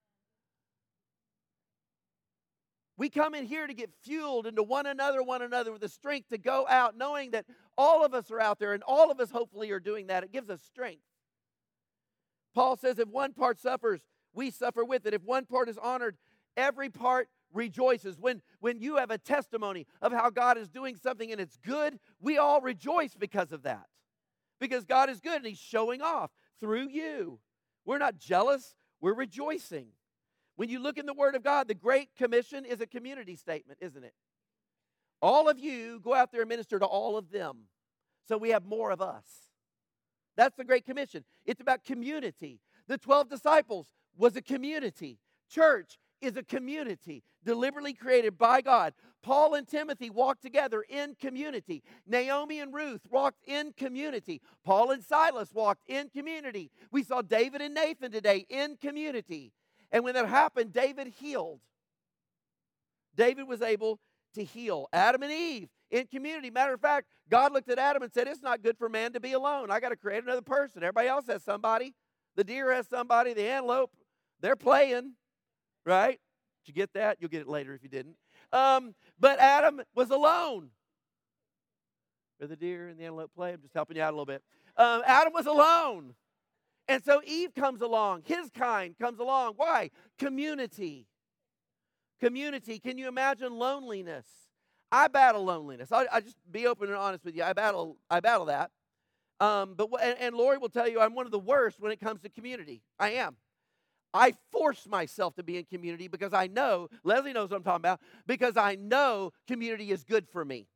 We come in here to get fueled into one another with the strength to go out, knowing that all of us are out there and all of us hopefully are doing that. It gives us strength. Paul says if one part suffers, we suffer with it. If one part is honored, every part rejoices. When you have a testimony of how God is doing something and it's good, we all rejoice because of that. Because God is good and He's showing off through you. We're not jealous, we're rejoicing. When you look in the Word of God, the Great Commission is a community statement, isn't it? All of you go out there and minister to all of them. So we have more of us. That's the Great Commission. It's about community. The 12 disciples was a community. Church is a community deliberately created by God. Paul and Timothy walked together in community. Naomi and Ruth walked in community. Paul and Silas walked in community. We saw David and Nathan today in community. And when that happened, David healed. David was able to heal. Adam and Eve in community. Matter of fact, God looked at Adam and said, it's not good for man to be alone. I got to create another person. Everybody else has somebody. The deer has somebody. The antelope, they're playing. Right? Did you get that? You'll get it later if you didn't. But Adam was alone. Are the deer and the antelope play? I'm just helping you out a little bit. Adam was alone. And so Eve comes along. His kind comes along. Why? Community. Community. Can you imagine loneliness? I battle loneliness. I just be open and honest with you. I battle that. And Lori will tell you I'm one of the worst when it comes to community. I am. I force myself to be in community because I know, Leslie knows what I'm talking about, because I know community is good for me.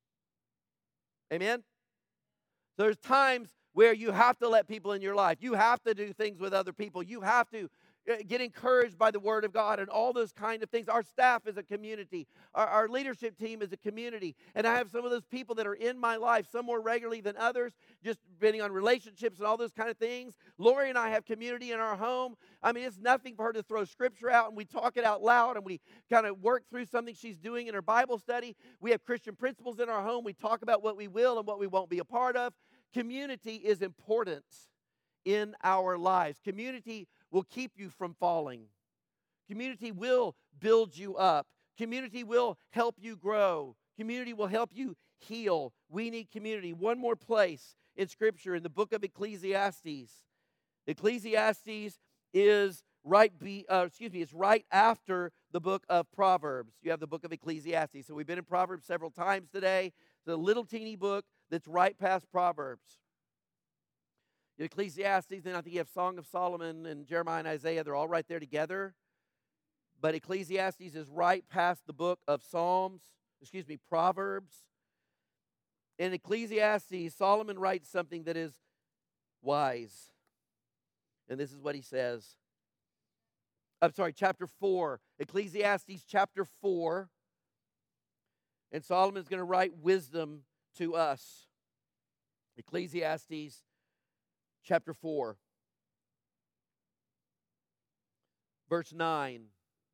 Amen? So there's times where you have to let people in your life. You have to do things with other people. You have to get encouraged by the Word of God and all those kind of things. Our staff is a community. Our leadership team is a community. And I have some of those people that are in my life, some more regularly than others, just depending on relationships and all those kind of things. Lori and I have community in our home. I mean, it's nothing for her to throw scripture out and we talk it out loud and we kind of work through something she's doing in her Bible study. We have Christian principles in our home. We talk about what we will and what we won't be a part of. Community is important in our lives. Community will keep you from falling. Community will build you up. Community will help you grow. Community will help you heal. We need community. One more place in Scripture, in the book of Ecclesiastes. Ecclesiastes is it's right after the book of Proverbs. You have the book of Ecclesiastes. So we've been in Proverbs several times today. It's a little teeny book that's right past Proverbs. Ecclesiastes, then I think you have Song of Solomon and Jeremiah and Isaiah. They're all right there together. But Ecclesiastes is right past the book of Proverbs. In Ecclesiastes, Solomon writes something that is wise. And this is what he says. Chapter 4. Ecclesiastes chapter 4. And Solomon's going to write wisdom to us. Ecclesiastes chapter 4. Verse 9.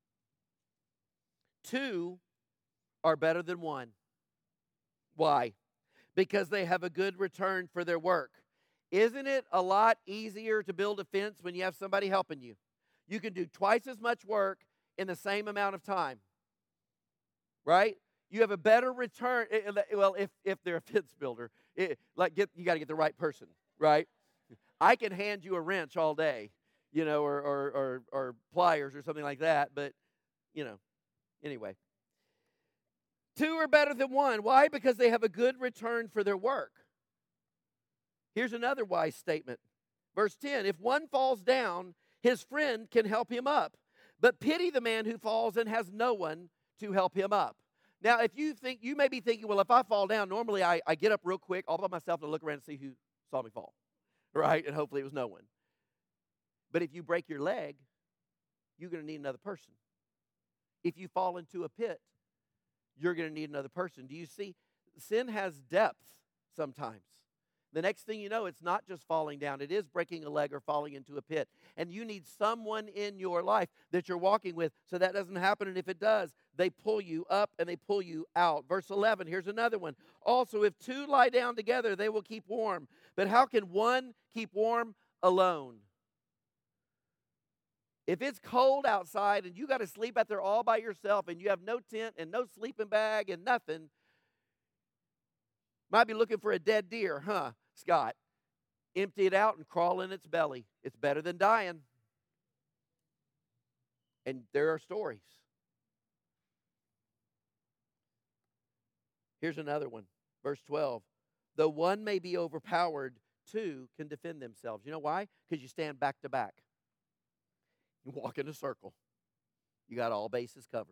Two are better than one. Why? Because they have a good return for their work. Isn't it a lot easier to build a fence when you have somebody helping you? You can do twice as much work in the same amount of time. Right? You have a better return. Well, if they're a fence builder, you got to get the right person, right? I can hand you a wrench all day, or pliers or something like that, but anyway. Two are better than one. Why? Because they have a good return for their work. Here's another wise statement. Verse 10, if one falls down, his friend can help him up. But pity the man who falls and has no one to help him up. Now, if you may be thinking, well, if I fall down, normally I get up real quick all by myself and look around and see who saw me fall, right? And hopefully it was no one. But if you break your leg, you're going to need another person. If you fall into a pit, you're going to need another person. Do you see? Sin has depth sometimes. The next thing you know, it's not just falling down. It is breaking a leg or falling into a pit. And you need someone in your life that you're walking with so that doesn't happen. And if it does, they pull you up and they pull you out. Verse 11, here's another one. Also, if two lie down together, they will keep warm. But how can one keep warm alone? If it's cold outside and you got to sleep out there all by yourself and you have no tent and no sleeping bag and nothing, might be looking for a dead deer, huh, Scott? Empty it out and crawl in its belly. It's better than dying. And there are stories. Here's another one. Verse 12. Though one may be overpowered, two can defend themselves. You know why? Because you stand back to back. You walk in a circle. You got all bases covered.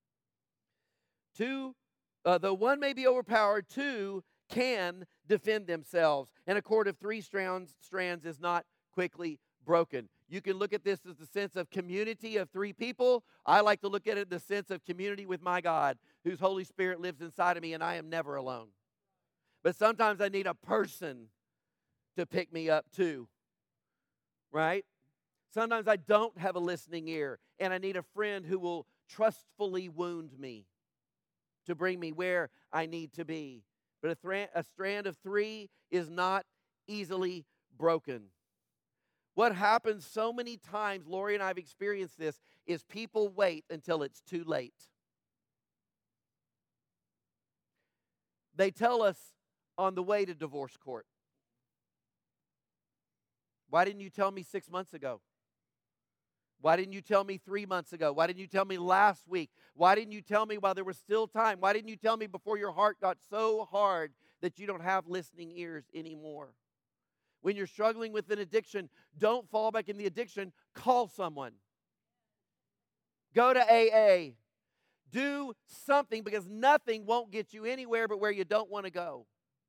Though one may be overpowered, two can defend themselves. And a cord of three strands is not quickly broken. You can look at this as the sense of community of three people. I like to look at it in the sense of community with my God, whose Holy Spirit lives inside of me, and I am never alone. But sometimes I need a person to pick me up too. Right? Sometimes I don't have a listening ear, and I need a friend who will trustfully wound me to bring me where I need to be. But a strand of three is not easily broken. What happens so many times, Lori and I have experienced this, is people wait until it's too late. They tell us on the way to divorce court, why didn't you tell me 6 months ago? Why didn't you tell me 3 months ago? Why didn't you tell me last week? Why didn't you tell me while there was still time? Why didn't you tell me before your heart got so hard that you don't have listening ears anymore? When you're struggling with an addiction, don't fall back in the addiction. Call someone. Go to AA. Do something, because nothing won't get you anywhere but where you don't want to go.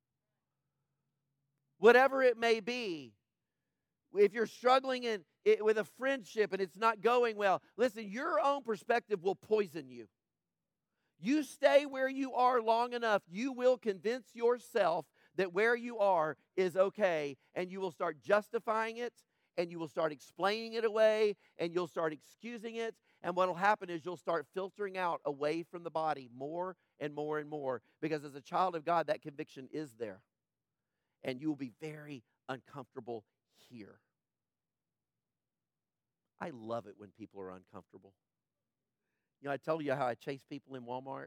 Whatever it may be. If you're struggling with a friendship and it's not going well, listen, your own perspective will poison you. You stay where you are long enough, you will convince yourself that where you are is okay, and you will start justifying it, and you will start explaining it away, and you'll start excusing it, and what will happen is you'll start filtering out away from the body more and more and more, because as a child of God, that conviction is there, and you will be very uncomfortable here. I love it when people are uncomfortable. You know, I told you how I chase people in Walmart.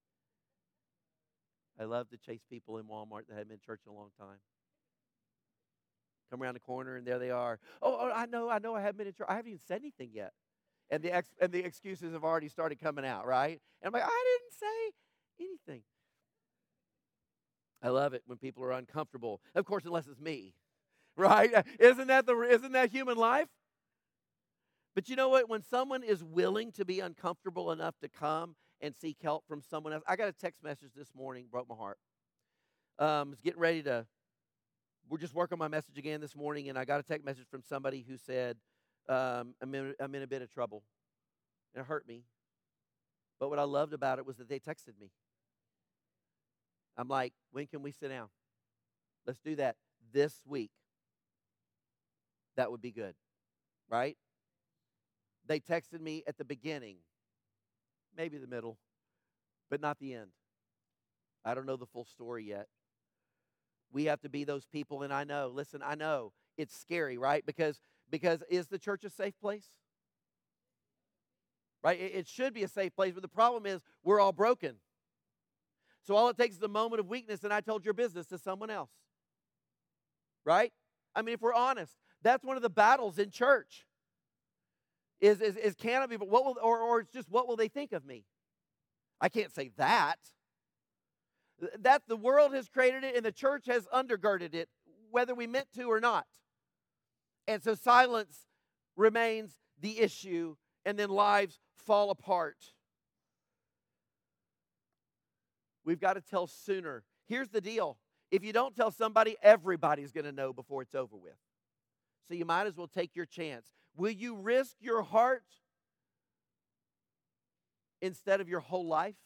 I love to chase people in Walmart that haven't been in church in a long time. Come around the corner and there they are. Oh, I know, I haven't been in church. I haven't even said anything yet. And the excuses have already started coming out, right? And I'm like, I didn't say anything. I love it when people are uncomfortable. Of course, unless it's me, right? Isn't that human life? But you know what? When someone is willing to be uncomfortable enough to come and seek help from someone else. I got a text message this morning, broke my heart. I was getting ready to, we're just working on my message again this morning, and I got a text message from somebody who said, I'm in a bit of trouble. And it hurt me. But what I loved about it was that they texted me. I'm like, when can we sit down? Let's do that this week. That would be good, right? They texted me at the beginning, maybe the middle, but not the end. I don't know the full story yet. We have to be those people, and I know it's scary, right? Because is the church a safe place? Right? It should be a safe place, but the problem is we're all broken. So all it takes is a moment of weakness, and I told your business to someone else. Right? I mean, if we're honest, that's one of the battles in church. Is can I be, but what will, or it's just what will they think of me? I can't say that. That the world has created it and the church has undergirded it, whether we meant to or not. And so silence remains the issue, and then lives fall apart. We've got to tell sooner. Here's the deal. If you don't tell somebody, everybody's going to know before it's over with. So you might as well take your chance. Will you risk your heart instead of your whole life?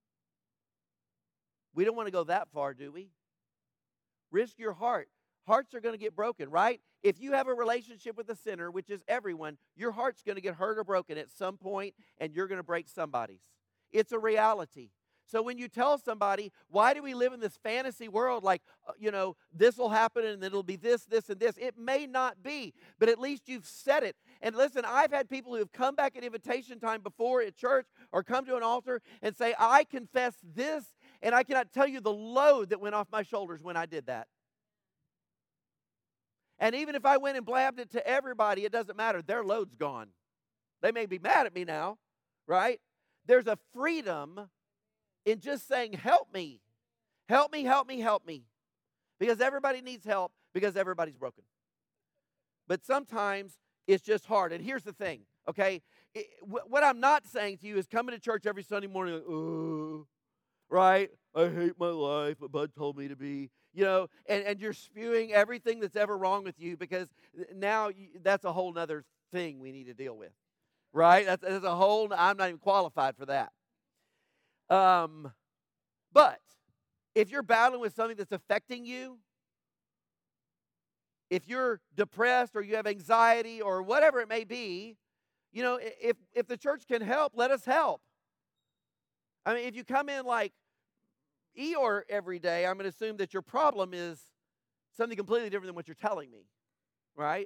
We don't want to go that far, do we? Risk your heart. Hearts are going to get broken, right? If you have a relationship with a sinner, which is everyone, your heart's going to get hurt or broken at some point, and you're going to break somebody's. It's a reality. So when you tell somebody, why do we live in this fantasy world like, this will happen and it'll be this, this, and this. It may not be, but at least you've said it. And listen, I've had people who have come back at invitation time before at church or come to an altar and say, I confess this, and I cannot tell you the load that went off my shoulders when I did that. And even if I went and blabbed it to everybody, it doesn't matter. Their load's gone. They may be mad at me now, right? There's a freedom in just saying, help me. Help me, help me, help me. Because everybody needs help because everybody's broken. But sometimes it's just hard. And here's the thing, okay? What I'm not saying to you is coming to church every Sunday morning like, right? I hate my life, but Bud told me to be, and you're spewing everything that's ever wrong with you because now that's a whole nother thing we need to deal with, right? That's a whole, I'm not even qualified for that. But if you're battling with something that's affecting you, if you're depressed or you have anxiety or whatever it may be, if the church can help, let us help. I mean, if you come in like Eeyore every day, I'm going to assume that your problem is something completely different than what you're telling me, right?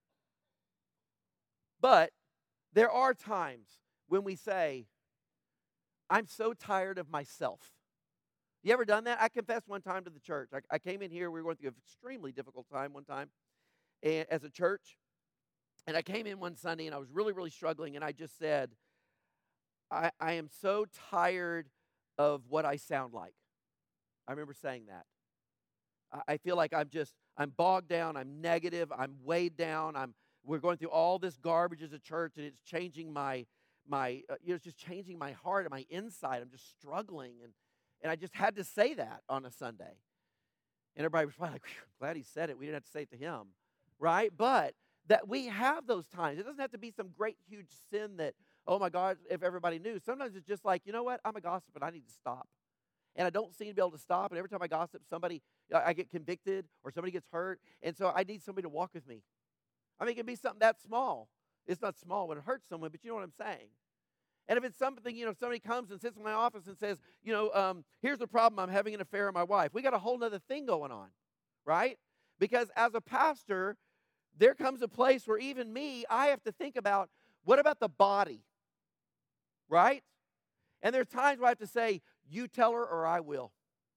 But there are times when we say, I'm so tired of myself. You ever done that? I confessed one time to the church. I came in here. We were going through an extremely difficult time one time as a church. And I came in one Sunday, and I was really, really struggling. And I just said, I am so tired of what I sound like. I remember saying that. I feel like I'm bogged down. I'm negative. I'm weighed down. We're going through all this garbage as a church, and it's changing it's just changing my heart and my inside. I'm just struggling, and I just had to say that on a Sunday. And everybody was probably like, glad he said it. We didn't have to say it to him, right? But that we have those times. It doesn't have to be some great, huge sin that, oh my God, if everybody knew. Sometimes it's just like, you know what? I'm a gossip, and I need to stop. And I don't seem to be able to stop. And every time I gossip, I get convicted or somebody gets hurt. And so I need somebody to walk with me. I mean, it can be something that small. It's not small when it hurts someone, but you know what I'm saying. And if it's something, if somebody comes and sits in my office and says, here's the problem, I'm having an affair with my wife. We got a whole other thing going on, right? Because as a pastor, there comes a place where even me, I have to think about, what about the body, right? And there's times where I have to say, you tell her or I will.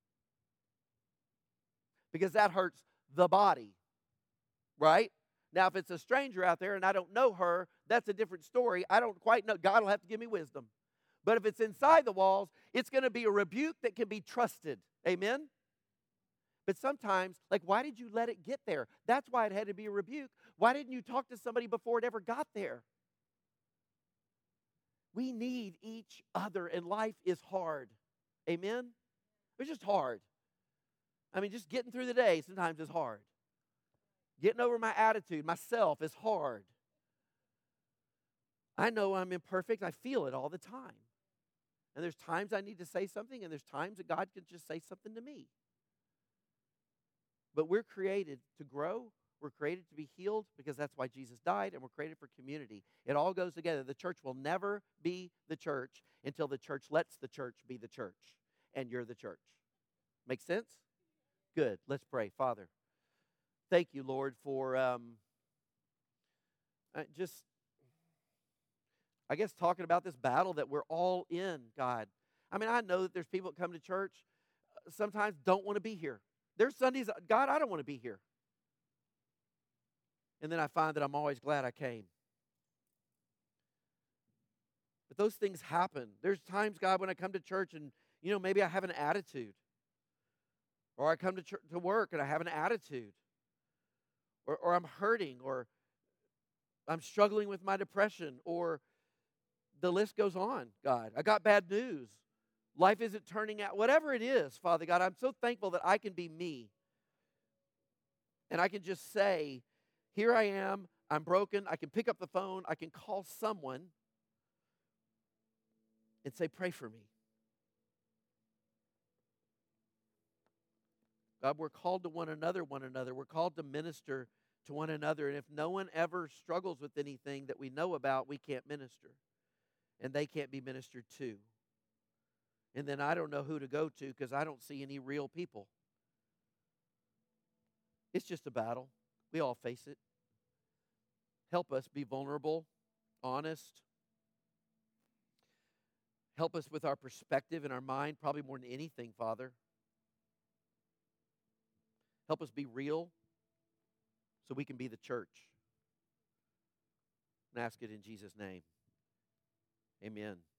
Because that hurts the body, right? Now, if it's a stranger out there and I don't know her, that's a different story. I don't quite know. God will have to give me wisdom. But if it's inside the walls, it's going to be a rebuke that can be trusted. Amen? But sometimes, why did you let it get there? That's why it had to be a rebuke. Why didn't you talk to somebody before it ever got there? We need each other, and life is hard. Amen? It's just hard. I mean, just getting through the day sometimes is hard. Getting over my attitude, myself, is hard. I know I'm imperfect. I feel it all the time. And there's times I need to say something, and there's times that God can just say something to me. But we're created to grow. We're created to be healed because that's why Jesus died, and we're created for community. It all goes together. The church will never be the church until the church lets the church be the church, and you're the church. Make sense? Good. Let's pray. Father, thank you, Lord, for talking about this battle that we're all in, God. I mean, I know that there's people that come to church sometimes don't want to be here. There's Sundays, God, I don't want to be here. And then I find that I'm always glad I came. But those things happen. There's times, God, when I come to church and, maybe I have an attitude. Or I come to work and I have an attitude. Or I'm hurting, or I'm struggling with my depression, or the list goes on, God. I got bad news. Life isn't turning out. Whatever it is, Father God, I'm so thankful that I can be me. And I can just say, here I am, I'm broken, I can pick up the phone, I can call someone and say, pray for me. God, we're called to one another. We're called to minister to one another. And if no one ever struggles with anything that we know about, we can't minister. And they can't be ministered to. And then I don't know who to go to because I don't see any real people. It's just a battle. We all face it. Help us be vulnerable, honest. Help us with our perspective and our mind, probably more than anything, Father. Help us be real so we can be the church. And ask it in Jesus' name. Amen.